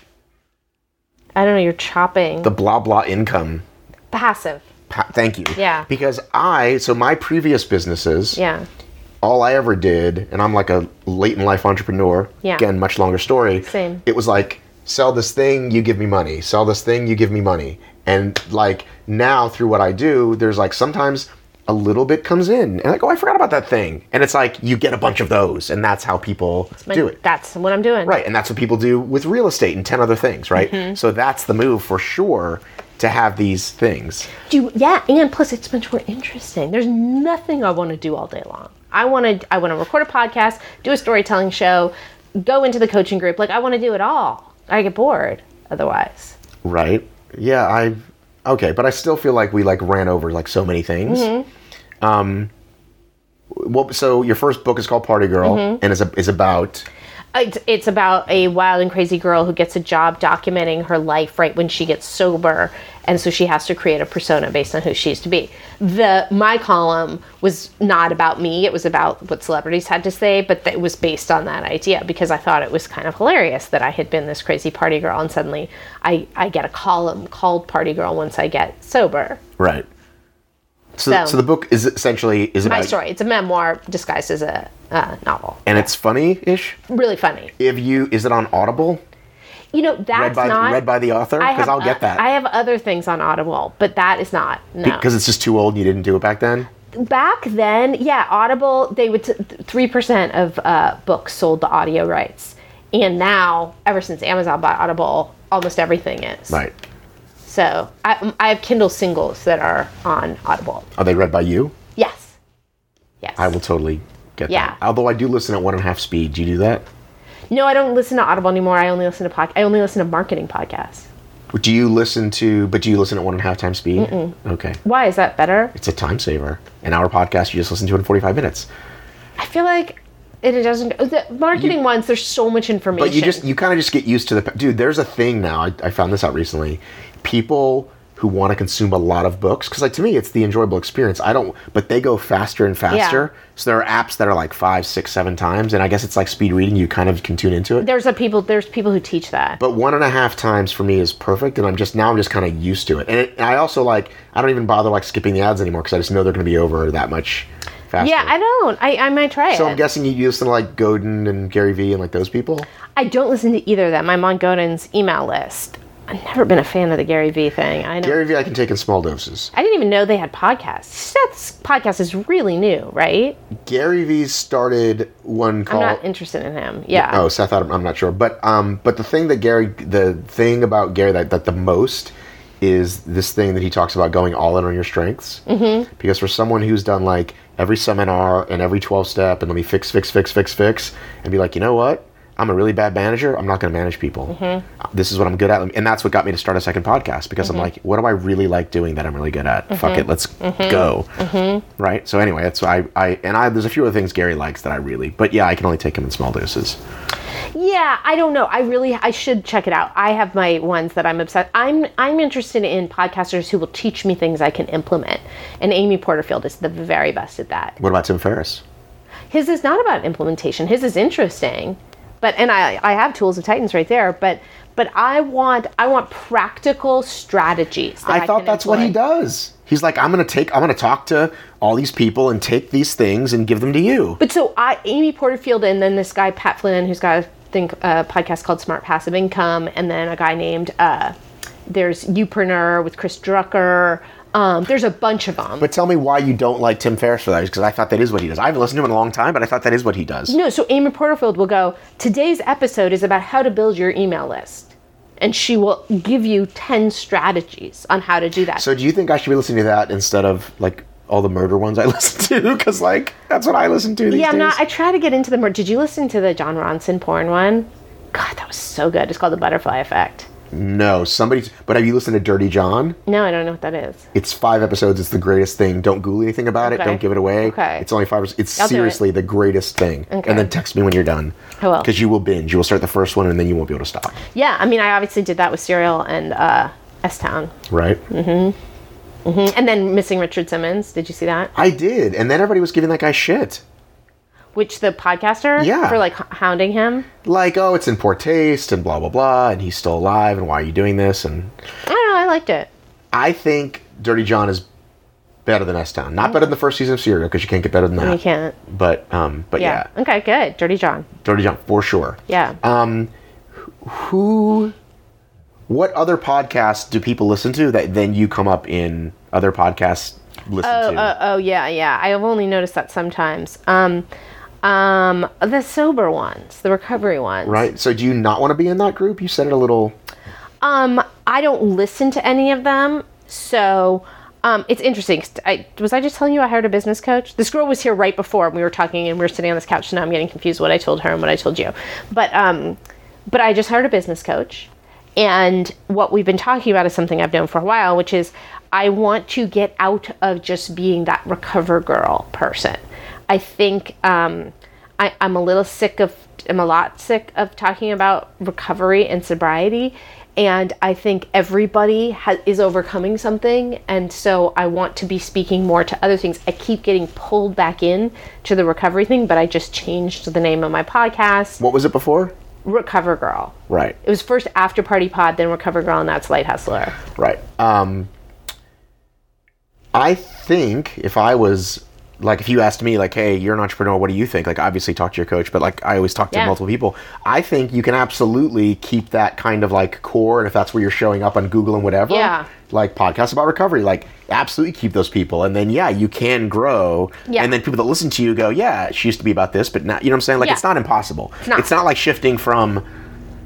I don't know. You're chopping the blah, blah income. passive. Pa- Thank you. Yeah. Because I, so my previous businesses, Yeah. all I ever did, and I'm like a late in life entrepreneur, Yeah. again, much longer story. Same. It was like, sell this thing, you give me money. Sell this thing, you give me money. And like now through what I do, there's like sometimes a little bit comes in and like, oh, I forgot about that thing. And it's like, you get a bunch of those and that's how people My- do it. That's what I'm doing. Right. And that's what people do with real estate and ten other things, right? Mm-hmm. So that's the move for sure to have these things. Do you, yeah, and plus it's much more interesting. There's nothing I want to do all day long. I want to I want to record a podcast, do a storytelling show, go into the coaching group. Like I want to do it all. I get bored otherwise. Right. Yeah, I okay, but I still feel like we like ran over like so many things. Mm-hmm. Um well, so your first book is called Party Girl Mm-hmm. and is a, is about It's, it's about a wild and crazy girl who gets a job documenting her life right when she gets sober, and so she has to create a persona based on who she used to be. The my column was not about me; it was about what celebrities had to say, but it was based on that idea because I thought it was kind of hilarious that I had been this crazy party girl, and suddenly I I get a column called Party Girl once I get sober. right. So, So- so the book is essentially is about My story. It's a memoir disguised as a uh, novel. and it's funny-ish. Really funny. If you is it on Audible? You know, that's Read by not read by the author? I Because have I'll get o- that. I have other things on Audible, but that is not. No. Because it's just too old and you didn't do it back then? Back then, yeah, Audible, they would, three percent of uh, books sold the audio rights. And now, ever since Amazon bought Audible, almost everything is. Right. So I, I have Kindle singles that are on Audible. Are they read by you? Yes. Yes. I will totally get Yeah. that. Although I do listen at one and a half speed. Do you do that? No, I don't listen to Audible anymore. I only listen to pod- I only listen to marketing podcasts. Do you listen to, but do you listen at one and a half times speed? Mm-mm. Okay. Why? Is that better? It's a time saver. An hour podcast, you just listen to it in forty-five minutes. I feel like it, it doesn't. The marketing You- ones, there's so much information. But you just, you kind of just get used to the, dude, there's a thing now, I, I found this out recently. People who want to consume a lot of books, because like to me, it's the enjoyable experience. I don't, but they go faster and faster. Yeah. So there are apps that are like five, six, seven times. And I guess it's like speed reading. You kind of can tune into it. There's a people. There's people who teach that. But one and a half times for me is perfect, and I'm just now I'm just kind of used to it. And, it, and I also like I don't even bother like skipping the ads anymore because I just know they're going to be over that much faster. Yeah, I don't. I, I might try So it. I'm guessing you listen to like Godin and Gary Vee and like those people. I don't listen to either of them. I'm on Godin's email list. I've never been a fan of the Gary Vee thing. I know. Gary Vee I can take in small doses. I didn't even know they had podcasts. Seth's podcast is really new, right? Gary Vee started one I'm called. not interested in him. Yeah. Oh, Seth, I'm I'm not sure, but um, but the thing that Gary, the thing about Gary that, that the most is this thing that he talks about going all in on your strengths. Mm-hmm. Because for someone who's done like every seminar and every twelve step and let me fix, fix, fix, fix, fix, and be like, you know what? I'm a really bad manager. I'm not going to manage people. Mm-hmm. This is what I'm good at. And that's what got me to start a second podcast because mm-hmm. I'm like, what do I really like doing that I'm really good at? Mm-hmm. Fuck it. Let's mm-hmm. go. Mm-hmm. Right. So anyway, that's why I, I, and I, there's a few other things Gary likes that I really, but yeah, I can only take them in small doses. Yeah, I don't know. I really, I should check it out. I have my ones that I'm obsessed. I'm, I'm interested in podcasters who will teach me things I can implement. And Amy Porterfield is the very best at that. What about Tim Ferriss? His is not about implementation. His is interesting. But and I, I have Tools of Titans right there. But but I want I want practical strategies. That I, I thought can that's employ. what he does. He's like, I'm gonna take, I'm gonna talk to all these people and take these things and give them to you. But so I, Amy Porterfield, and then this guy Pat Flynn, who's got a think a podcast called Smart Passive Income, and then a guy named uh, there's Upreneur with Chris Drucker. Um, there's a bunch of them. But tell me why you don't like Tim Ferriss for that, because I thought that is what he does. I haven't listened to him in a long time, but I thought that is what he does. No, so Amy Porterfield will go, today's episode is about how to build your email list. And she will give you ten strategies on how to do that. So do you think I should be listening to that instead of like all the murder ones I listen to? Because like, that's what I listen to these yeah, days. no, I try to get into the more. Did you listen to the John Ronson porn one? God, that was so good. It's called The Butterfly Effect. No, somebody, but have you listened to Dirty John? No, I don't know what that is. It's five episodes. It's the greatest thing. Don't Google anything about Okay. it. Don't give it away. Okay. It's only five. It's I'll do seriously it. the greatest thing. Okay. And then text me when you're done. I will. Because you will binge. You will start the first one and then you won't be able to stop. Yeah, I mean, I obviously did that with Serial and uh, S-Town. Right? Mm-hmm. Mm-hmm. And then Missing Richard Simmons. Did you see that? I did. And then everybody was giving that guy shit. Which, the podcaster? Yeah. For, like, hounding him? Like, oh, it's in poor taste and blah, blah, blah. And he's still alive. And why are you doing this? And I don't know. I liked it. I think Dirty John is better than S-Town. Not better than the first season of Serial because you can't get better than that. You can't. But, um, but yeah. Yeah. Okay, good. Dirty John. Dirty John, for sure. Yeah. Um, who, what other podcasts do people listen to that then you come up in other podcasts listen Oh, to? uh, oh, yeah, yeah. I have only noticed that sometimes. Um, um, the sober ones, the recovery ones. Right. So do you not want to be in that group? You said it a little. Um, I don't listen to any of them, so um, it's interesting. I, was I just telling you I hired a business coach? This girl was here right before, and we were talking, and we were sitting on this couch, so now I'm getting confused what I told her and what I told you. But um, but I just hired a business coach, and what we've been talking about is something I've known for a while, which is I want to get out of just being that recover girl person. I think um, I, I'm a little sick of, I'm a lot sick of talking about recovery and sobriety. And I think everybody ha- is overcoming something. And so I want to be speaking more to other things. I keep getting pulled back in to the recovery thing, but I just changed the name of my podcast. What was it before? Recover Girl. Right. It was first After Party Pod, then Recover Girl, and that's Light Hustler. Right. Um, I think if I was, like, if you asked me, like, hey, you're an entrepreneur, what do you think? Like, obviously talk to your coach, but, like, I always talk to Yeah. multiple people. I think you can absolutely keep that kind of, like, core, and if that's where you're showing up on Google and whatever, Yeah. like, podcasts about recovery, like, absolutely keep those people. And then, yeah, you can grow. Yeah. And then people that listen to you go, yeah, she used to be about this, but now, you know what I'm saying? Like, Yeah. it's not impossible. It's not. It's not like shifting from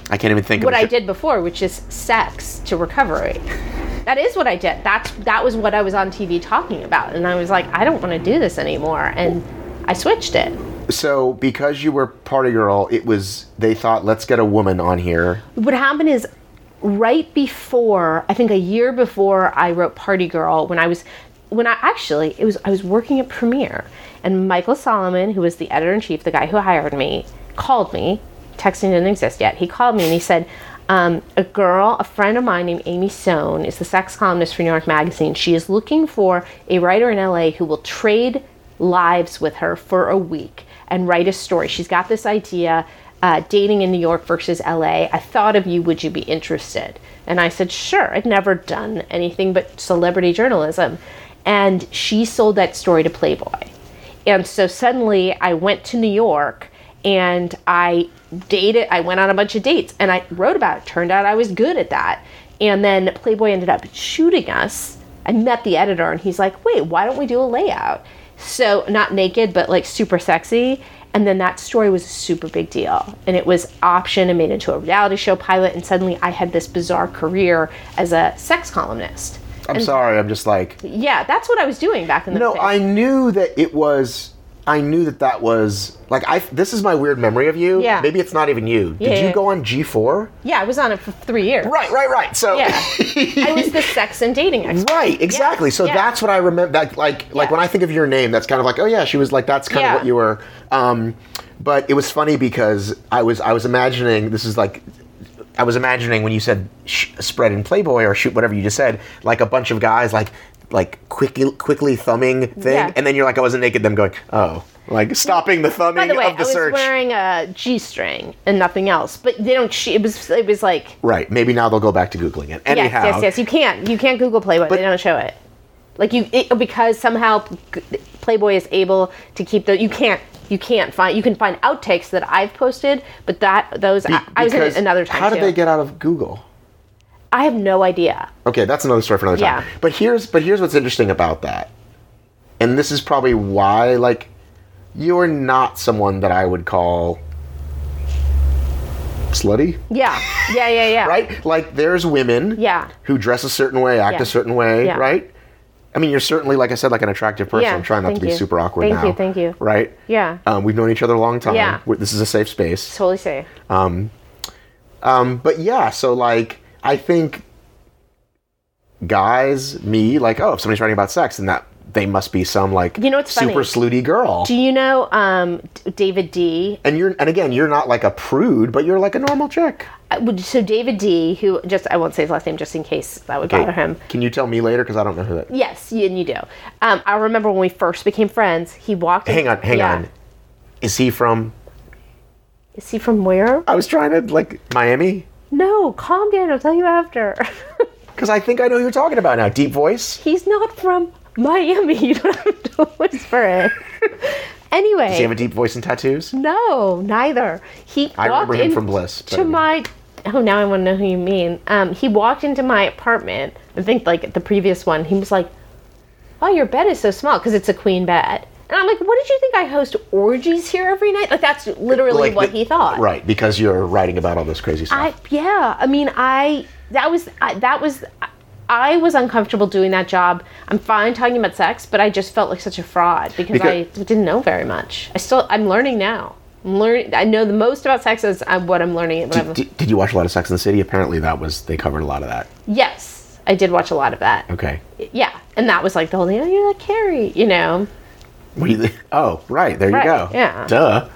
I can't even think what of I it. did before, which is sex to recovery. That is what I did. That's that was what I was on T V talking about, and I was like, I don't want to do this anymore, and I switched it. So because you were Party Girl, it was they thought, let's get a woman on here. What happened is, right before, I think a year before I wrote Party Girl, when I was, when I actually, it was, I was working at Premiere, and Michael Solomon, who was the editor-in-chief, the guy who hired me, called me. Texting didn't exist yet. He called me and he said, um, a girl, a friend of mine named Amy Sohn, is the sex columnist for New York Magazine. She is looking for a writer in L A who will trade lives with her for a week and write a story. She's got this idea, uh, dating in New York versus L A. I thought of you, would you be interested? And I said, sure. I'd never done anything but celebrity journalism. And she sold that story to Playboy. And so suddenly I went to New York and I dated, I went on a bunch of dates and I wrote about it. Turned out I was good at that. And then Playboy ended up shooting us. I met the editor and he's like, wait, why don't we do a layout? So not naked, but like super sexy. And then that story was a super big deal. And it was optioned and made into a reality show pilot. And suddenly I had this bizarre career as a sex columnist. I'm and sorry, I'm just like... Yeah, that's what I was doing back in the No, day. I knew that it was... I knew that that was... Like, I. This is my weird memory of you. Yeah. Maybe it's not even you. Yeah, Did you yeah. go on G four? Yeah, I was on it for three years. Right, right, right. So... Yeah. I was the sex and dating expert. Right, exactly. Yeah, So yeah. that's what I remember. That like, like Yeah. when I think of your name, that's kind of like, oh yeah, she was like, that's kind Yeah. of what you were. Um, but it was funny because I was, I was imagining. This is like, I was imagining when you said sh- spread in Playboy or shoot whatever you just said, like a bunch of guys like, like quickly, quickly thumbing thing, Yeah. and then you're like, I wasn't naked. Them going, oh, like stopping the thumbing By the way, of the I was search. wearing a G-string and nothing else. But they don't. Sh- it was. It was like. Right. Maybe now they'll go back to googling it. Anyhow. Yes, yes, yes. You can't. You can't Google Playboy. But- they don't show it. Like you, it, because somehow g- Playboy is able to keep the. You can't. You can't find. You can find outtakes that I've posted, but that those. Be- I, I was in because it another time. How did too. they get out of Google? I have no idea. Okay, that's another story for another time. Yeah. But here's but here's what's interesting about that. And this is probably why, like, you're not someone that I would call slutty. Yeah. Yeah. Yeah. Yeah. Right? Like, there's women Yeah. who dress a certain way, act Yeah. a certain way, Yeah. right? I mean, you're certainly, like I said, like an attractive person. Yeah, I'm trying not thank to be you. super awkward Thank now. you, thank you. Right? Yeah. Um, we've known each other a long time. Yeah. We- This is a safe space. Totally safe. Um, but yeah, so like, I think guys, me, like, oh, if somebody's writing about sex, then that they must be some like You know what's super funny? slutty girl. Do you know um, D- David D? and you're, and again, you're not like a prude, but you're like a normal chick. Uh, would- So David D, who just I won't say his last name just in case that would bother him. Can you tell me later? Because I don't know who that. Yes, you, and you do. Um, I remember when we first became friends. He walked. Hang on, hang yeah. on. Is he from? Is he from where? I was trying to like Miami. No, calm down. I'll tell you after. Because I think I know who you're talking about now. Deep voice. He's not from Miami. You don't have to whisper it. Anyway. Does he have a deep voice and tattoos? No, neither. He I walked remember him in from Bliss, but I to mean- my. Oh, now I want to know who you mean. Um, he walked into my apartment. I think like the previous one. He was like, "Oh, your bed is so small because it's a queen bed." And I'm like, "What did you think? I host orgies here every night?" Like that's literally Like what the- he thought. Right, because you're writing about all this crazy stuff. I yeah. I mean, I that was I, that was. I was uncomfortable doing that job. I'm fine talking about sex, but I just felt like such a fraud because, Because- I didn't know very much. I still, I'm learning now. I'm learning. I know the most about sex is uh, what I'm learning. What I'm, did, did you watch a lot of Sex and the City? Apparently, that was they covered a lot of that. yes, I did watch a lot of that. Okay. Yeah, and that was like the whole thing. Oh, you're like Carrie, you know. What do you think? Oh, right. There Right, you go. yeah. Duh.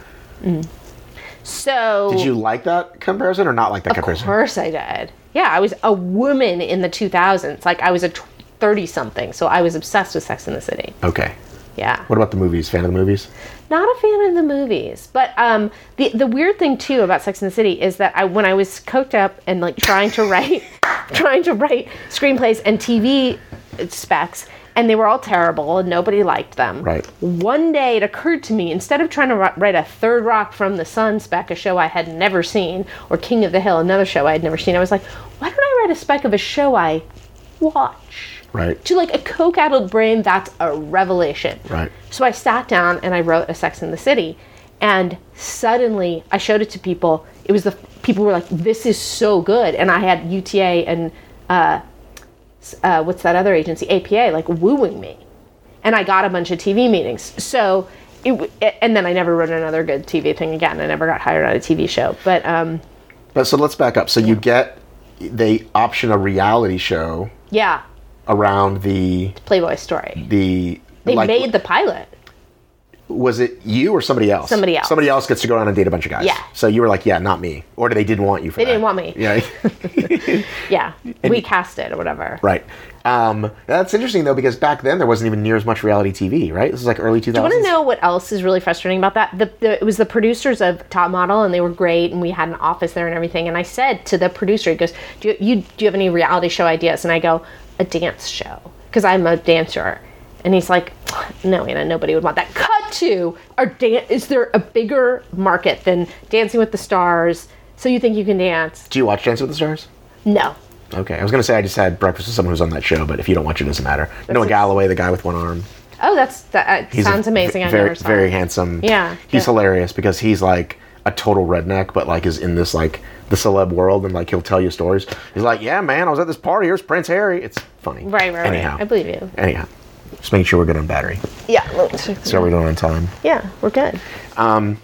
So Did you like that comparison or not like that Of comparison? course I did. Yeah, I was a woman in the two thousands. Like I was a thirty-something, so I was obsessed with Sex and the City. Okay. Yeah. What about the movies? Fan of the movies? Not a fan of the movies, but um, the the weird thing too about Sex and the City is that I when I was coked up and like trying to write, trying to write screenplays and T V specs, and they were all terrible and nobody liked them. Right. One day it occurred to me, instead of trying to ri- write a Third Rock from the Sun spec, a show I had never seen, or King of the Hill, another show I had never seen, I was like, why don't I write a spec of a show I watch? Right. To like a coke-addled brain, that's a revelation. Right. So I sat down and I wrote a Sex and the City, and suddenly I showed it to people, it was the people were like, this is so good, and I had U T A and uh, uh, what's that other agency, A P A, like wooing me, and I got a bunch of T V meetings. So it, and then I never wrote another good T V thing again. I never got hired on a T V show, but um, but so let's back up. So you get they option a reality show. Yeah. Around the Playboy story. The they like, made the pilot. Was it you or somebody else? Somebody else. Somebody else gets to go around and date a bunch of guys. Yeah. So you were like, yeah, not me, or they didn't want you for they that. They didn't want me. Yeah. Yeah. And we cast it or whatever. Right. Um, that's interesting though, because back then there wasn't even near as much reality T V, right? This is like early two thousands. Do you want to know what else is really frustrating about that? The, the, it was the producers of Top Model, and they were great, and we had an office there and everything. And I said to the producer, he goes, "Do you, you do you have any reality show ideas?" And I go, "A dance show, because I'm a dancer." And he's like, "No, Anna, nobody would want that." Cut to, are dan- is there a bigger market than Dancing with the Stars? So you think you can dance? Do you watch Dancing with the Stars? No. Okay, I was gonna say I just had breakfast with someone who's on that show, but if you don't watch it, it doesn't matter. That's Noah Galloway, the guy with one arm. Oh, that's that uh, sounds a, amazing. I very, never saw very it. handsome. Yeah, he's yeah. hilarious because he's like a total redneck, but like is in this like the celeb world, and like he'll tell you stories. He's like, "Yeah, man, I was at this party. Here's Prince Harry." It's funny. Right, right, Anyhow, right. I believe you. Anyhow, just making sure we're good on battery. Yeah. So we're doing on time. Yeah, we're good. Um.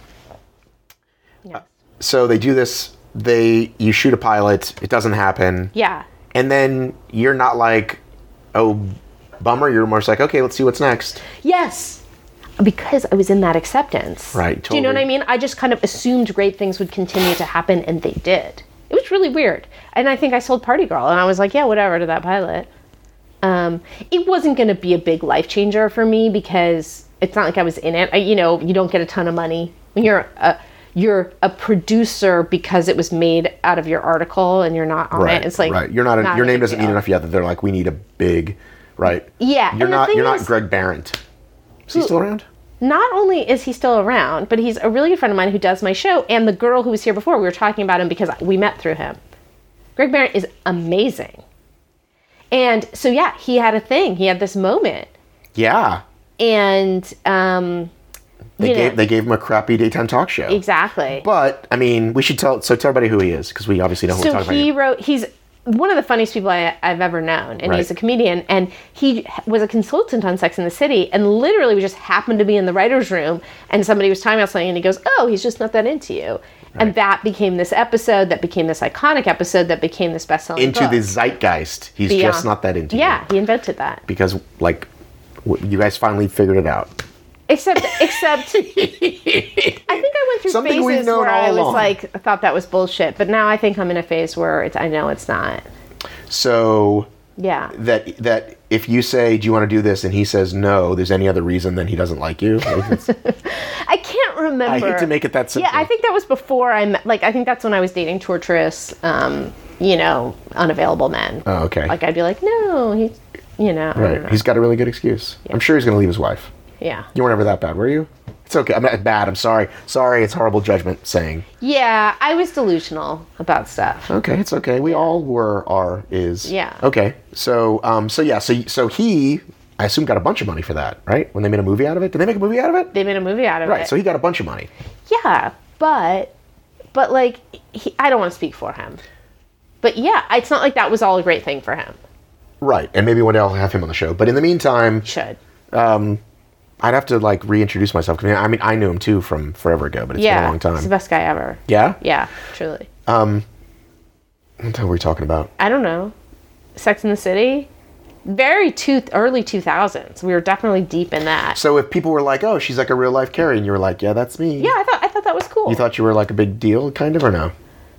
Yes. So they do this. They you shoot a pilot. It doesn't happen. Yeah. And then you're not like, oh, bummer. You're more just like, okay, let's see what's next. Yes. Because I was in that acceptance. Right, totally. Do you know what I mean? I just kind of assumed great things would continue to happen, and they did. It was really weird. And I think I sold Party Girl, and I was like, yeah, whatever to that pilot. Um, it wasn't going to be a big life changer for me because it's not like I was in it. I, you know, you don't get a ton of money when you're a, you're a producer because it was made out of your article and you're not on right, it. It's like right. You're not. A, not your a name big doesn't deal. mean enough yet that they're like, we need a big, right? Yeah. You're and the not. thing You're is, not Greg Barrett. Is he still around? Not only is he still around, but he's a really good friend of mine who does my show. And the girl who was here before, we were talking about him because we met through him. Greg Barrett is amazing. And so, yeah, he had a thing. He had this moment. Yeah. And um, they you gave know, they gave him a crappy daytime talk show. Exactly. But I mean, we should tell so tell everybody who he is because we obviously don't so want to talk he about. wrote. He's one of the funniest people I, I've ever known, and Right. he's a comedian. And he was a consultant on Sex and the City, and literally we just happened to be in the writers' room, and somebody was talking about something, and he goes, "Oh, he's just not that into you." Right. And that became this episode, that became this iconic episode, that became this best-selling Into book. the zeitgeist. He's Beyond. just not that into Yeah, you. he invented that. Because like, w- you guys finally figured it out. Except, except, I think I went through Something we've phases known where all I was along. like, I thought that was bullshit, but now I think I'm in a phase where it's, I know it's not. So Yeah. that that if you say, "Do you want to do this?" and he says no, there's any other reason than he doesn't like you. Like, it's- I can't remember. I hate to make it that simple. Yeah, I think that was before I met, like, I think that's when I was dating torturous, um, you know, unavailable men. Oh, okay. Like, I'd be like, no, he, you know. I don't Right. know. He's got a really good excuse. I'm sure he's going to leave his wife. Yeah. You weren't ever that bad, were you? It's okay. I'm not bad. I'm sorry. Sorry. It's horrible judgment saying. Yeah, I was delusional about stuff. Okay, it's okay. We all were, are, is. Yeah. Okay. So, um, so yeah, so so he, I assume, got a bunch of money for that, right? When they made a movie out of it, did they make a movie out of it? They made a movie out of Right. it. So he got a bunch of money. Yeah, but, but like, he, I don't want to speak for him. But yeah, it's not like that was all a great thing for him. Right. And maybe one day I'll have him on the show. But in the meantime, Should. I'd have to like reintroduce myself. I mean, I knew him too from forever ago, but it's Yeah. been a long time. He's the best guy ever. Yeah. Yeah, truly. What were we talking about? I don't know. Sex in the City? Very two, early two thousands. We were definitely deep in that. So if people were like, "Oh, she's like a real life Carrie," and you were like, "Yeah, that's me." Yeah, I thought I thought that was cool. You thought you were like a big deal, kind of, or no?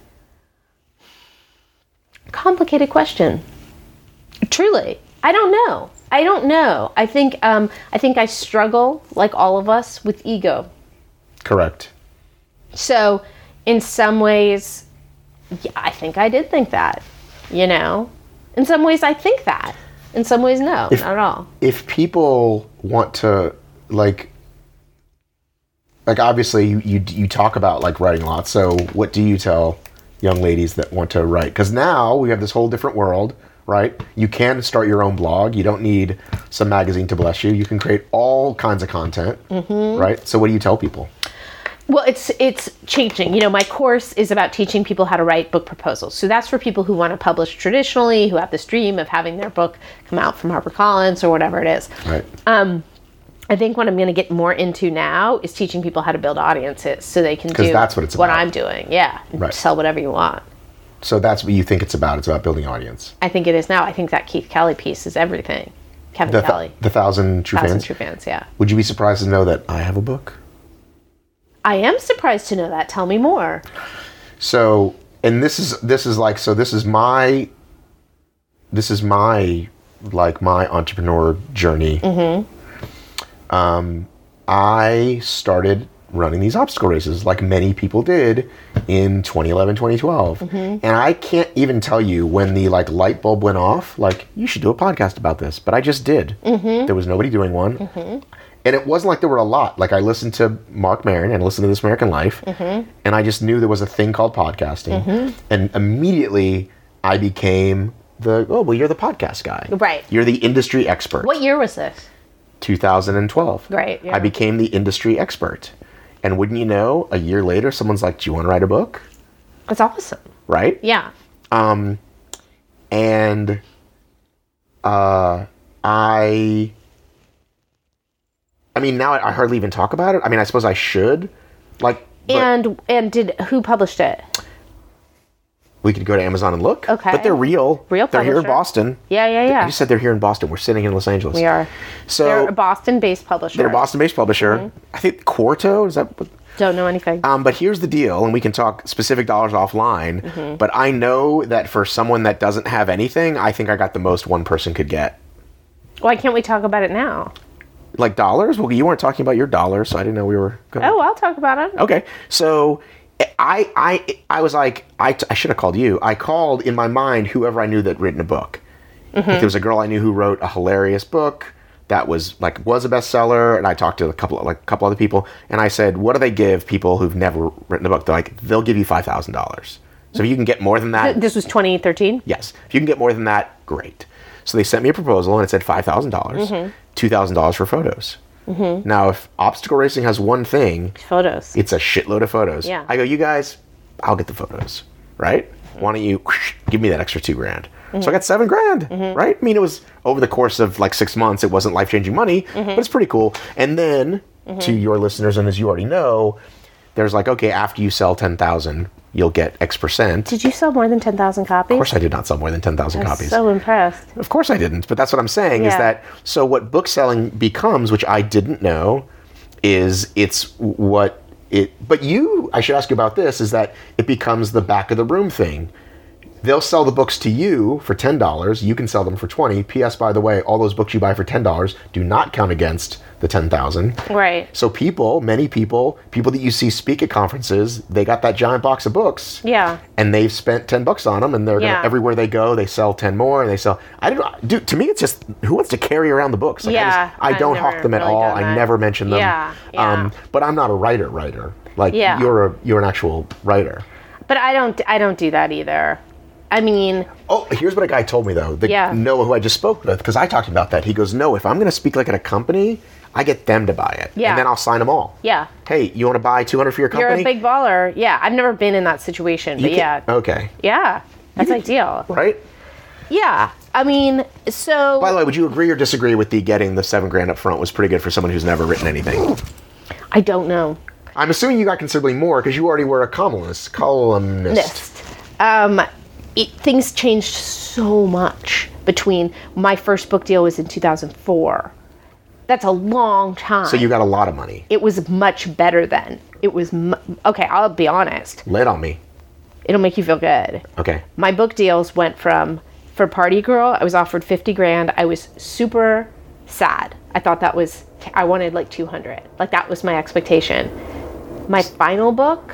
Complicated question. Truly, I don't know. I don't know. I think um, I think I struggle, like all of us, with ego. Correct. So, in some ways, yeah, I think I did think that. You know, in some ways, I think that. In some ways, no, If- not at all. If people want to, like, like obviously you, you you talk about like writing a lot. So what do you tell young ladies that want to write? Because now we have this whole different world, right? You can start your own blog. You don't need some magazine to bless you. You can create all kinds of content, right? So what do you tell people? Well, it's it's changing. You know, my course is about teaching people how to write book proposals. So that's for people who want to publish traditionally, who have this dream of having their book come out from HarperCollins or whatever it is. Right. Um, I think what I'm going to get more into now is teaching people how to build audiences so they can do that's what it's what about. I'm doing. Yeah. And Right. sell whatever you want. So that's what you think it's about. It's about building audience. I think it is now. I think that Keith Kelly piece is everything. Kevin The, th- Kelly. the thousand true Thousand fans. True Fans, yeah. Would you be surprised to know that I have a book? I am surprised to know that. Tell me more. So, and this is this is like so. This is my this is my like my entrepreneur journey. Mm-hmm. Um, I started running these obstacle races like many people did in twenty eleven, twenty twelve. Mm-hmm. And I can't even tell you when the like light bulb went off, like you should do a podcast about this, but I just did. Mm-hmm. There was nobody doing one. Mm-hmm. And it wasn't like there were a lot. Like I listened to Mark Maron and listened to This American Life, mm-hmm. and I just knew there was a thing called podcasting. Mm-hmm. And immediately I became the, oh, well, you're the podcast guy. Right. You're the industry expert. What year was this? two thousand twelve. Right, yeah. I became the industry expert. And wouldn't you know, a year later, someone's like, do you want to write a book? That's awesome. Right? Yeah. Um, and uh, I... I mean, now I, I hardly even talk about it. I mean, I suppose I should. Like, but And and did who published it? we could go to Amazon and look. Okay. But they're real. Real They're here in publisher. Boston. Yeah, yeah, yeah. You said they're here in Boston. We're sitting in Los Angeles. We are. So They're a Boston-based publisher. they're a Boston-based publisher. Mm-hmm. I think Quarto, is that what? Don't know anything. Um, but here's the deal, and we can talk specific dollars offline. Mm-hmm. But I know that for someone that doesn't have anything, I think I got the most one person could get. Why can't we talk about it now? Like dollars? Well, you weren't talking about your dollars, so I didn't know we were going. Oh, I'll talk about it. Okay, so I I I was like I, I should have called you. I called in my mind whoever I knew that written a book. Mm-hmm. Like there was a girl I knew who wrote a hilarious book that was like was a bestseller, and I talked to a couple of, like a couple other people, and I said, what do they give people who've never written a book? They're like, they'll give you five thousand dollars. So if you can get more than that, This was twenty thirteen? yes, if you can get more than that, great. So they sent me a proposal, and it said five thousand dollars, Mm-hmm. two thousand dollars for photos. Mm-hmm. Now, if obstacle racing has one thing, Photos. it's a shitload of photos. Yeah. I go, you guys, I'll get the photos, right? Why don't you whoosh, give me that extra two grand? Mm-hmm. So I got seven grand, right? I mean, it was over the course of like six months. It wasn't life-changing money, Mm-hmm. but it's pretty cool. And then to your listeners, and as you already know, there's like, okay, after you sell ten thousand, you'll get X percent. Did you sell more than ten thousand copies? Of course I did not sell more than ten thousand I'm copies. so impressed. Of course I didn't, but that's what I'm saying is Yeah. that, so what book selling becomes, which I didn't know, is it's what it, but you, I should ask you about this, is that it becomes the back of the room thing. They'll sell the books to you for ten dollars, you can sell them for twenty dollars. P S, by the way, all those books you buy for ten dollars do not count against the ten thousand dollars. Right. So people, many people, people that you see speak at conferences, they got that giant box of books. Yeah. And they've spent ten bucks on them, and they're Yeah. gonna, everywhere they go, they sell ten more, and they sell. I don't know, dude. To me, it's just who wants to carry around the books? Like, Yeah, I, just, I I've don't never hawk them at really all. done I that. never mention them. Yeah, yeah. Um, but I'm not a writer. Writer. Like Yeah. you're a you're an actual writer. But I don't I don't do that either. I mean, Oh, here's what a guy told me though. The Yeah. Noah, who I just spoke with, because I talked about that. He goes, "No, if I'm going to speak like at a company, I get them to buy it, Yeah. and then I'll sign them all. yeah. Hey, you want to buy two hundred for your You're company? a big baller. Yeah. I've never been in that situation, but You yeah. can- Okay. Yeah. That's ideal. Right. Yeah. I mean, so By the way, would you agree or disagree with the getting the seven grand up front was pretty good for someone who's never written anything? I don't know. I'm assuming you got considerably more because you already were a columnist. Columnist. Nist. Um, it, things changed so much between my first book deal was in two thousand four. That's a long time. So you got a lot of money. It was much better then. It was mu- okay. I'll be honest. Lay it on me. It'll make you feel good. Okay. My book deals went from for Party Girl, I was offered fifty grand. I was super sad. I thought that was I wanted like two hundred. Like that was my expectation. My final book,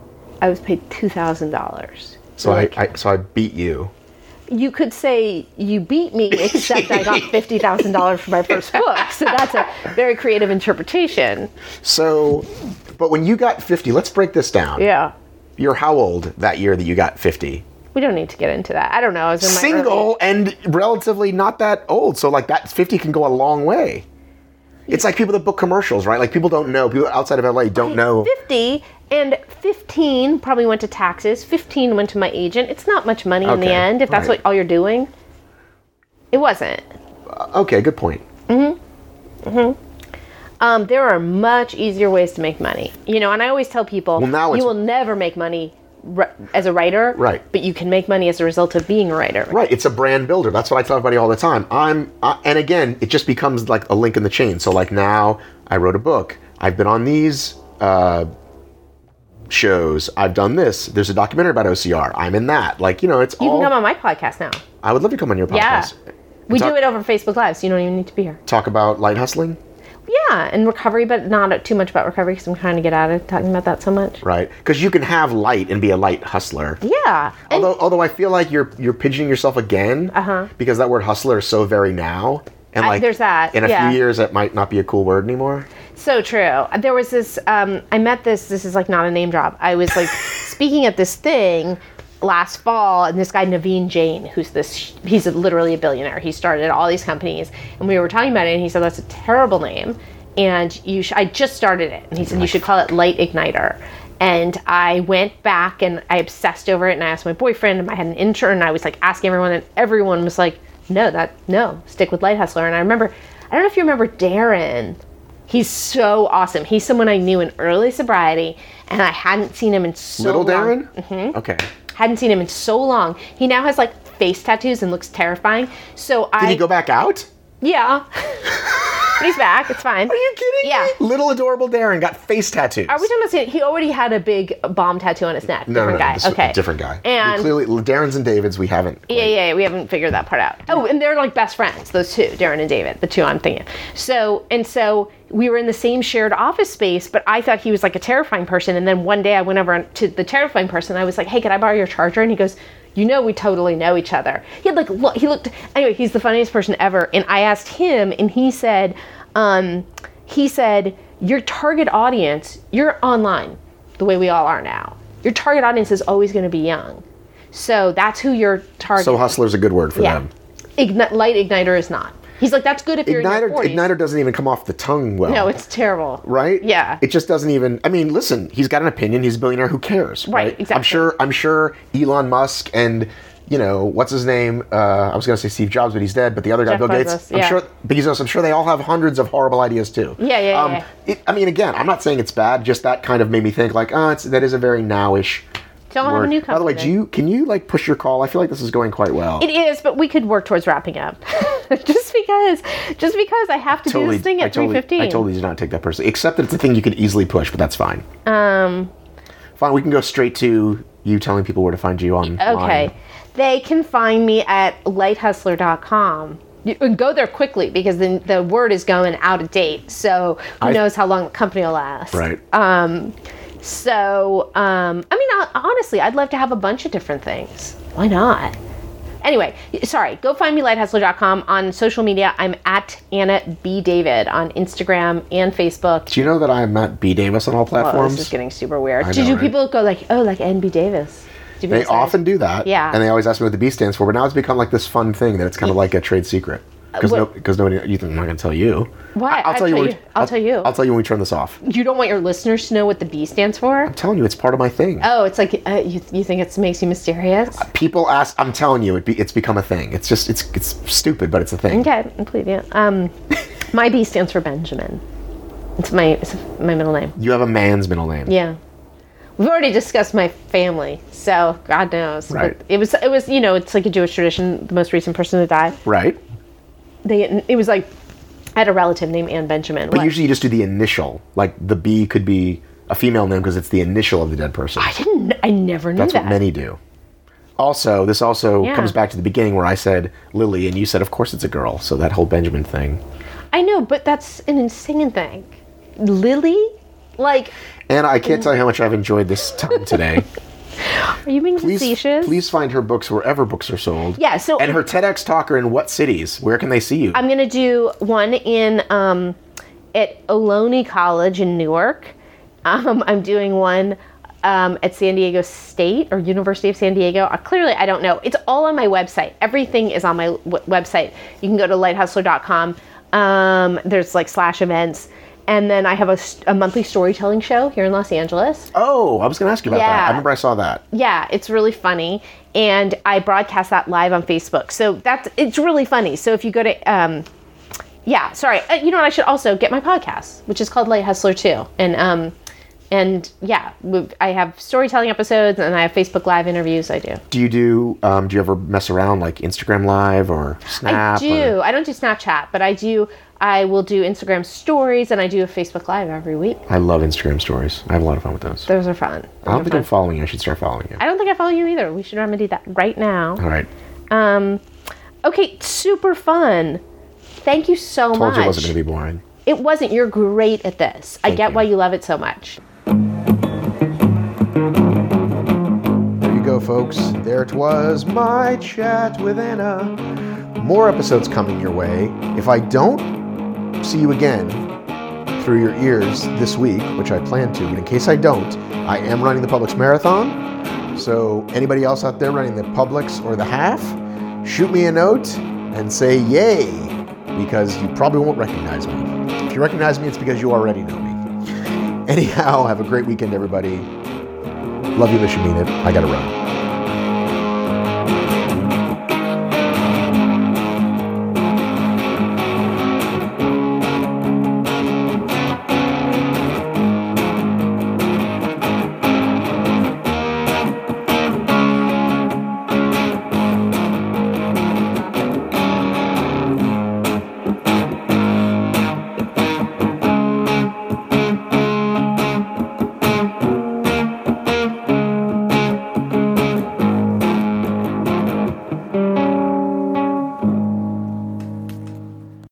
I was paid two thousand dollars. So I, I so I beat you. You could say you beat me, except I got fifty thousand dollars for my first book. So that's a very creative interpretation. So, but when you got fifty, let's break this down. Yeah. You're how old that year that you got fifty? We don't need to get into that. I don't know. I was in my Single early- and relatively not that old. So like that fifty can go a long way. It's like people that book commercials, right? Like people don't know. People outside of L A don't know. fifty and fifteen probably went to taxes. fifteen went to my agent. It's not much money in the Okay, end if that's right. what all you're doing. It wasn't. Okay, good point. Um, there are much easier ways to make money. You know, and I always tell people, Well, now you it's- will never make money r- as a writer. Right. But you can make money as a result of being a writer. Right, it's a brand builder. That's what I tell everybody all the time. I'm, uh, and again, it just becomes like a link in the chain. So like now, I wrote a book. I've been on these uh, shows. I've done this. There's a documentary about O C R. I'm in that. Like you know, it's You all. can come on my podcast now. I would love to come on your Yeah. podcast. We talk, do it over Facebook Live, so you don't even need to be here. Talk about light hustling, Yeah, and recovery, but not too much about recovery because I'm trying to get out of talking about that so much. right? Because you can have light and be a light hustler. Yeah. And Although, although I feel like you're you're pigeoning yourself again, Uh-huh. because that word hustler is so very now, and I- like there's that, in a yeah. few years that might not be a cool word anymore. So true. There was this, um, I met this, this is like not a name drop. I was like speaking at this thing last fall, and this guy, Naveen Jain, who's this, he's a, literally a billionaire. He started all these companies, and we were talking about it, and he said, that's a terrible name. And you sh- I just started it. And he said, you should call it Light Igniter. And I went back and I obsessed over it, and I asked my boyfriend, and I had an intern, and I was like asking everyone, and everyone was like, no, that, no, stick with Light Hustler. And I remember, I don't know if you remember Darren. He's so awesome. He's someone I knew in early sobriety, and I hadn't seen him in so Little long. Darren? Mm-hmm. Okay. Hadn't seen him in so long. He now has like face tattoos and looks terrifying. So I Did he go back out? yeah. But he's back. It's fine. Are you kidding Yeah. me? Little adorable Darren got face tattoos. Are we talking about saying he already had a big bomb tattoo on his neck? no, Different no, no, guy. this is Okay. a different guy. And We clearly, Darren's and David's, we haven't. Yeah, yeah, yeah, we haven't figured that part out. Oh, and they're like best friends, those two, Darren and David, the two I'm thinking. So, and so we were in the same shared office space, but I thought he was like a terrifying person. And then one day I went over to the terrifying person. I was like, hey, can I borrow your charger? And he goes, you know, we totally know each other. He had like, look, he looked, anyway, he's the funniest person ever. And I asked him, and he said, um, he said, your target audience, you're online the way we all are now. Your target audience is always going to be young. So that's who your target. So hustler's a good word for Yeah. them. Igni- light igniter is not. He's like, that's good if you're Igniter, in your forties. Igniter doesn't even come off the tongue well. No, it's terrible. right? Yeah. It just doesn't even. I mean, listen, he's got an opinion. He's a billionaire. Who cares? Right, I'm exactly. sure. I'm sure Elon Musk and you know what's his name. Uh, I was going to say Steve Jobs, but he's dead. But the other guy, Jeff Bill Gates. Bezos, I'm yeah. sure Bezos. I'm sure they all have hundreds of horrible ideas too. Yeah, yeah, um, yeah. It, I mean, again, I'm not saying it's bad. Just that kind of made me think like, oh, it's, that is a very nowish. Don't have a word. new By the way, do company. you can you like push your call? I feel like this is going quite well. It is, but we could work towards wrapping up. just because, just because I have to do this thing I at totally, three fifteen. I totally did not take that personally. Except that it's a thing you could easily push, but that's fine. Um. Fine, we can go straight to you telling people where to find you on. Okay. They can find me at light hustler dot com. You can go there quickly because the, the word is going out of date. So who I- knows how long the company will last. Right. Um, so, um, I mean, hon- honestly, I'd love to have a bunch of different things. Why not? Anyway, sorry, go find me light hustler dot com. On social media, I'm at Anna B. David on Instagram and Facebook. Do you know that I'm at B Davis on all Oh, platforms? this is getting super weird. I Did know, you right? people go like, oh, like N B. Davis? Do you they get excited? often do that. Yeah. And they always ask me what the B stands for, but now it's become like this fun thing that it's kind of like a trade secret. Because what- no, because nobody, you think I'm not going to tell you. Why? I'll I'll tell you. tell when you. we- I'll tell you. I'll tell you when we turn this off. You don't want your listeners to know what the B stands for? I'm telling you, it's part of my thing. Oh, it's like uh, you, you think it makes you mysterious? People ask. I'm telling you, it be, it's become a thing. It's just it's it's stupid, but it's a thing. Okay, I believe you. Um, my B stands for Benjamin. It's my it's my middle name. You have a man's middle name. Yeah, we've already discussed my family, so God knows. But Right. it was it was you know it's like a Jewish tradition. The most recent person to die, Right. they it was like I had a relative named Ann Benjamin. But What? usually you just do the initial. Like the B could be a female name because it's the initial of the dead person. I didn't. kn- I never knew That's that. what many do. Also, this also Yeah. comes back to the beginning where I said Lily, and you said, of course it's a girl. So that whole Benjamin thing. I know, but that's an insane thing. Lily, like, And I can't tell you how much I've enjoyed this time today. are you being Please, facetious? please find her books wherever books are sold. Yeah. So And her TEDx talker in what cities? Where can they see you? I'm gonna do one in um, at Ohlone College in Newark. Um, I'm doing one um, at San Diego State or University of San Diego. Uh, clearly, I don't know. It's all on my website. Everything is on my w- website. You can go to light hustler dot com. Um, there's like Slash events. And then I have a, a monthly storytelling show here in Los Angeles. Oh, I was going to ask you about Yeah. that. I remember I saw that. Yeah, it's really funny. And I broadcast that live on Facebook. So that's, it's really funny. So if you go to, um, yeah, sorry. Uh, you know what? I should also get my podcast, which is called Light Hustler too. And, um, and yeah, I have storytelling episodes and I have Facebook Live interviews. I do. Do you do, um, do you ever mess around like Instagram Live or Snap? I do. Or... I don't do Snapchat, but I do, I will do Instagram stories and I do a Facebook Live every week. I love Instagram stories. I have a lot of fun with those. Those are fun. Those I don't are think fun. I'm following you. I should start following you. I don't think I follow you either. We should remedy that right now. All right. Um, okay, super fun. Thank you so Told much. you it wasn't going to be boring. It wasn't. You're great at this. I Thank get you. why you love it so much. There you go, folks. There it was, my chat with Anna. More episodes coming your way. If I don't see you again through your ears this week, which I plan to, but in case I don't, I am running the Publix Marathon. So anybody else out there running the Publix or the half, shoot me a note and say yay, because you probably won't recognize me. If you recognize me, it's because you already know me. Anyhow, have a great weekend, everybody. Love you, Miss It. I gotta run.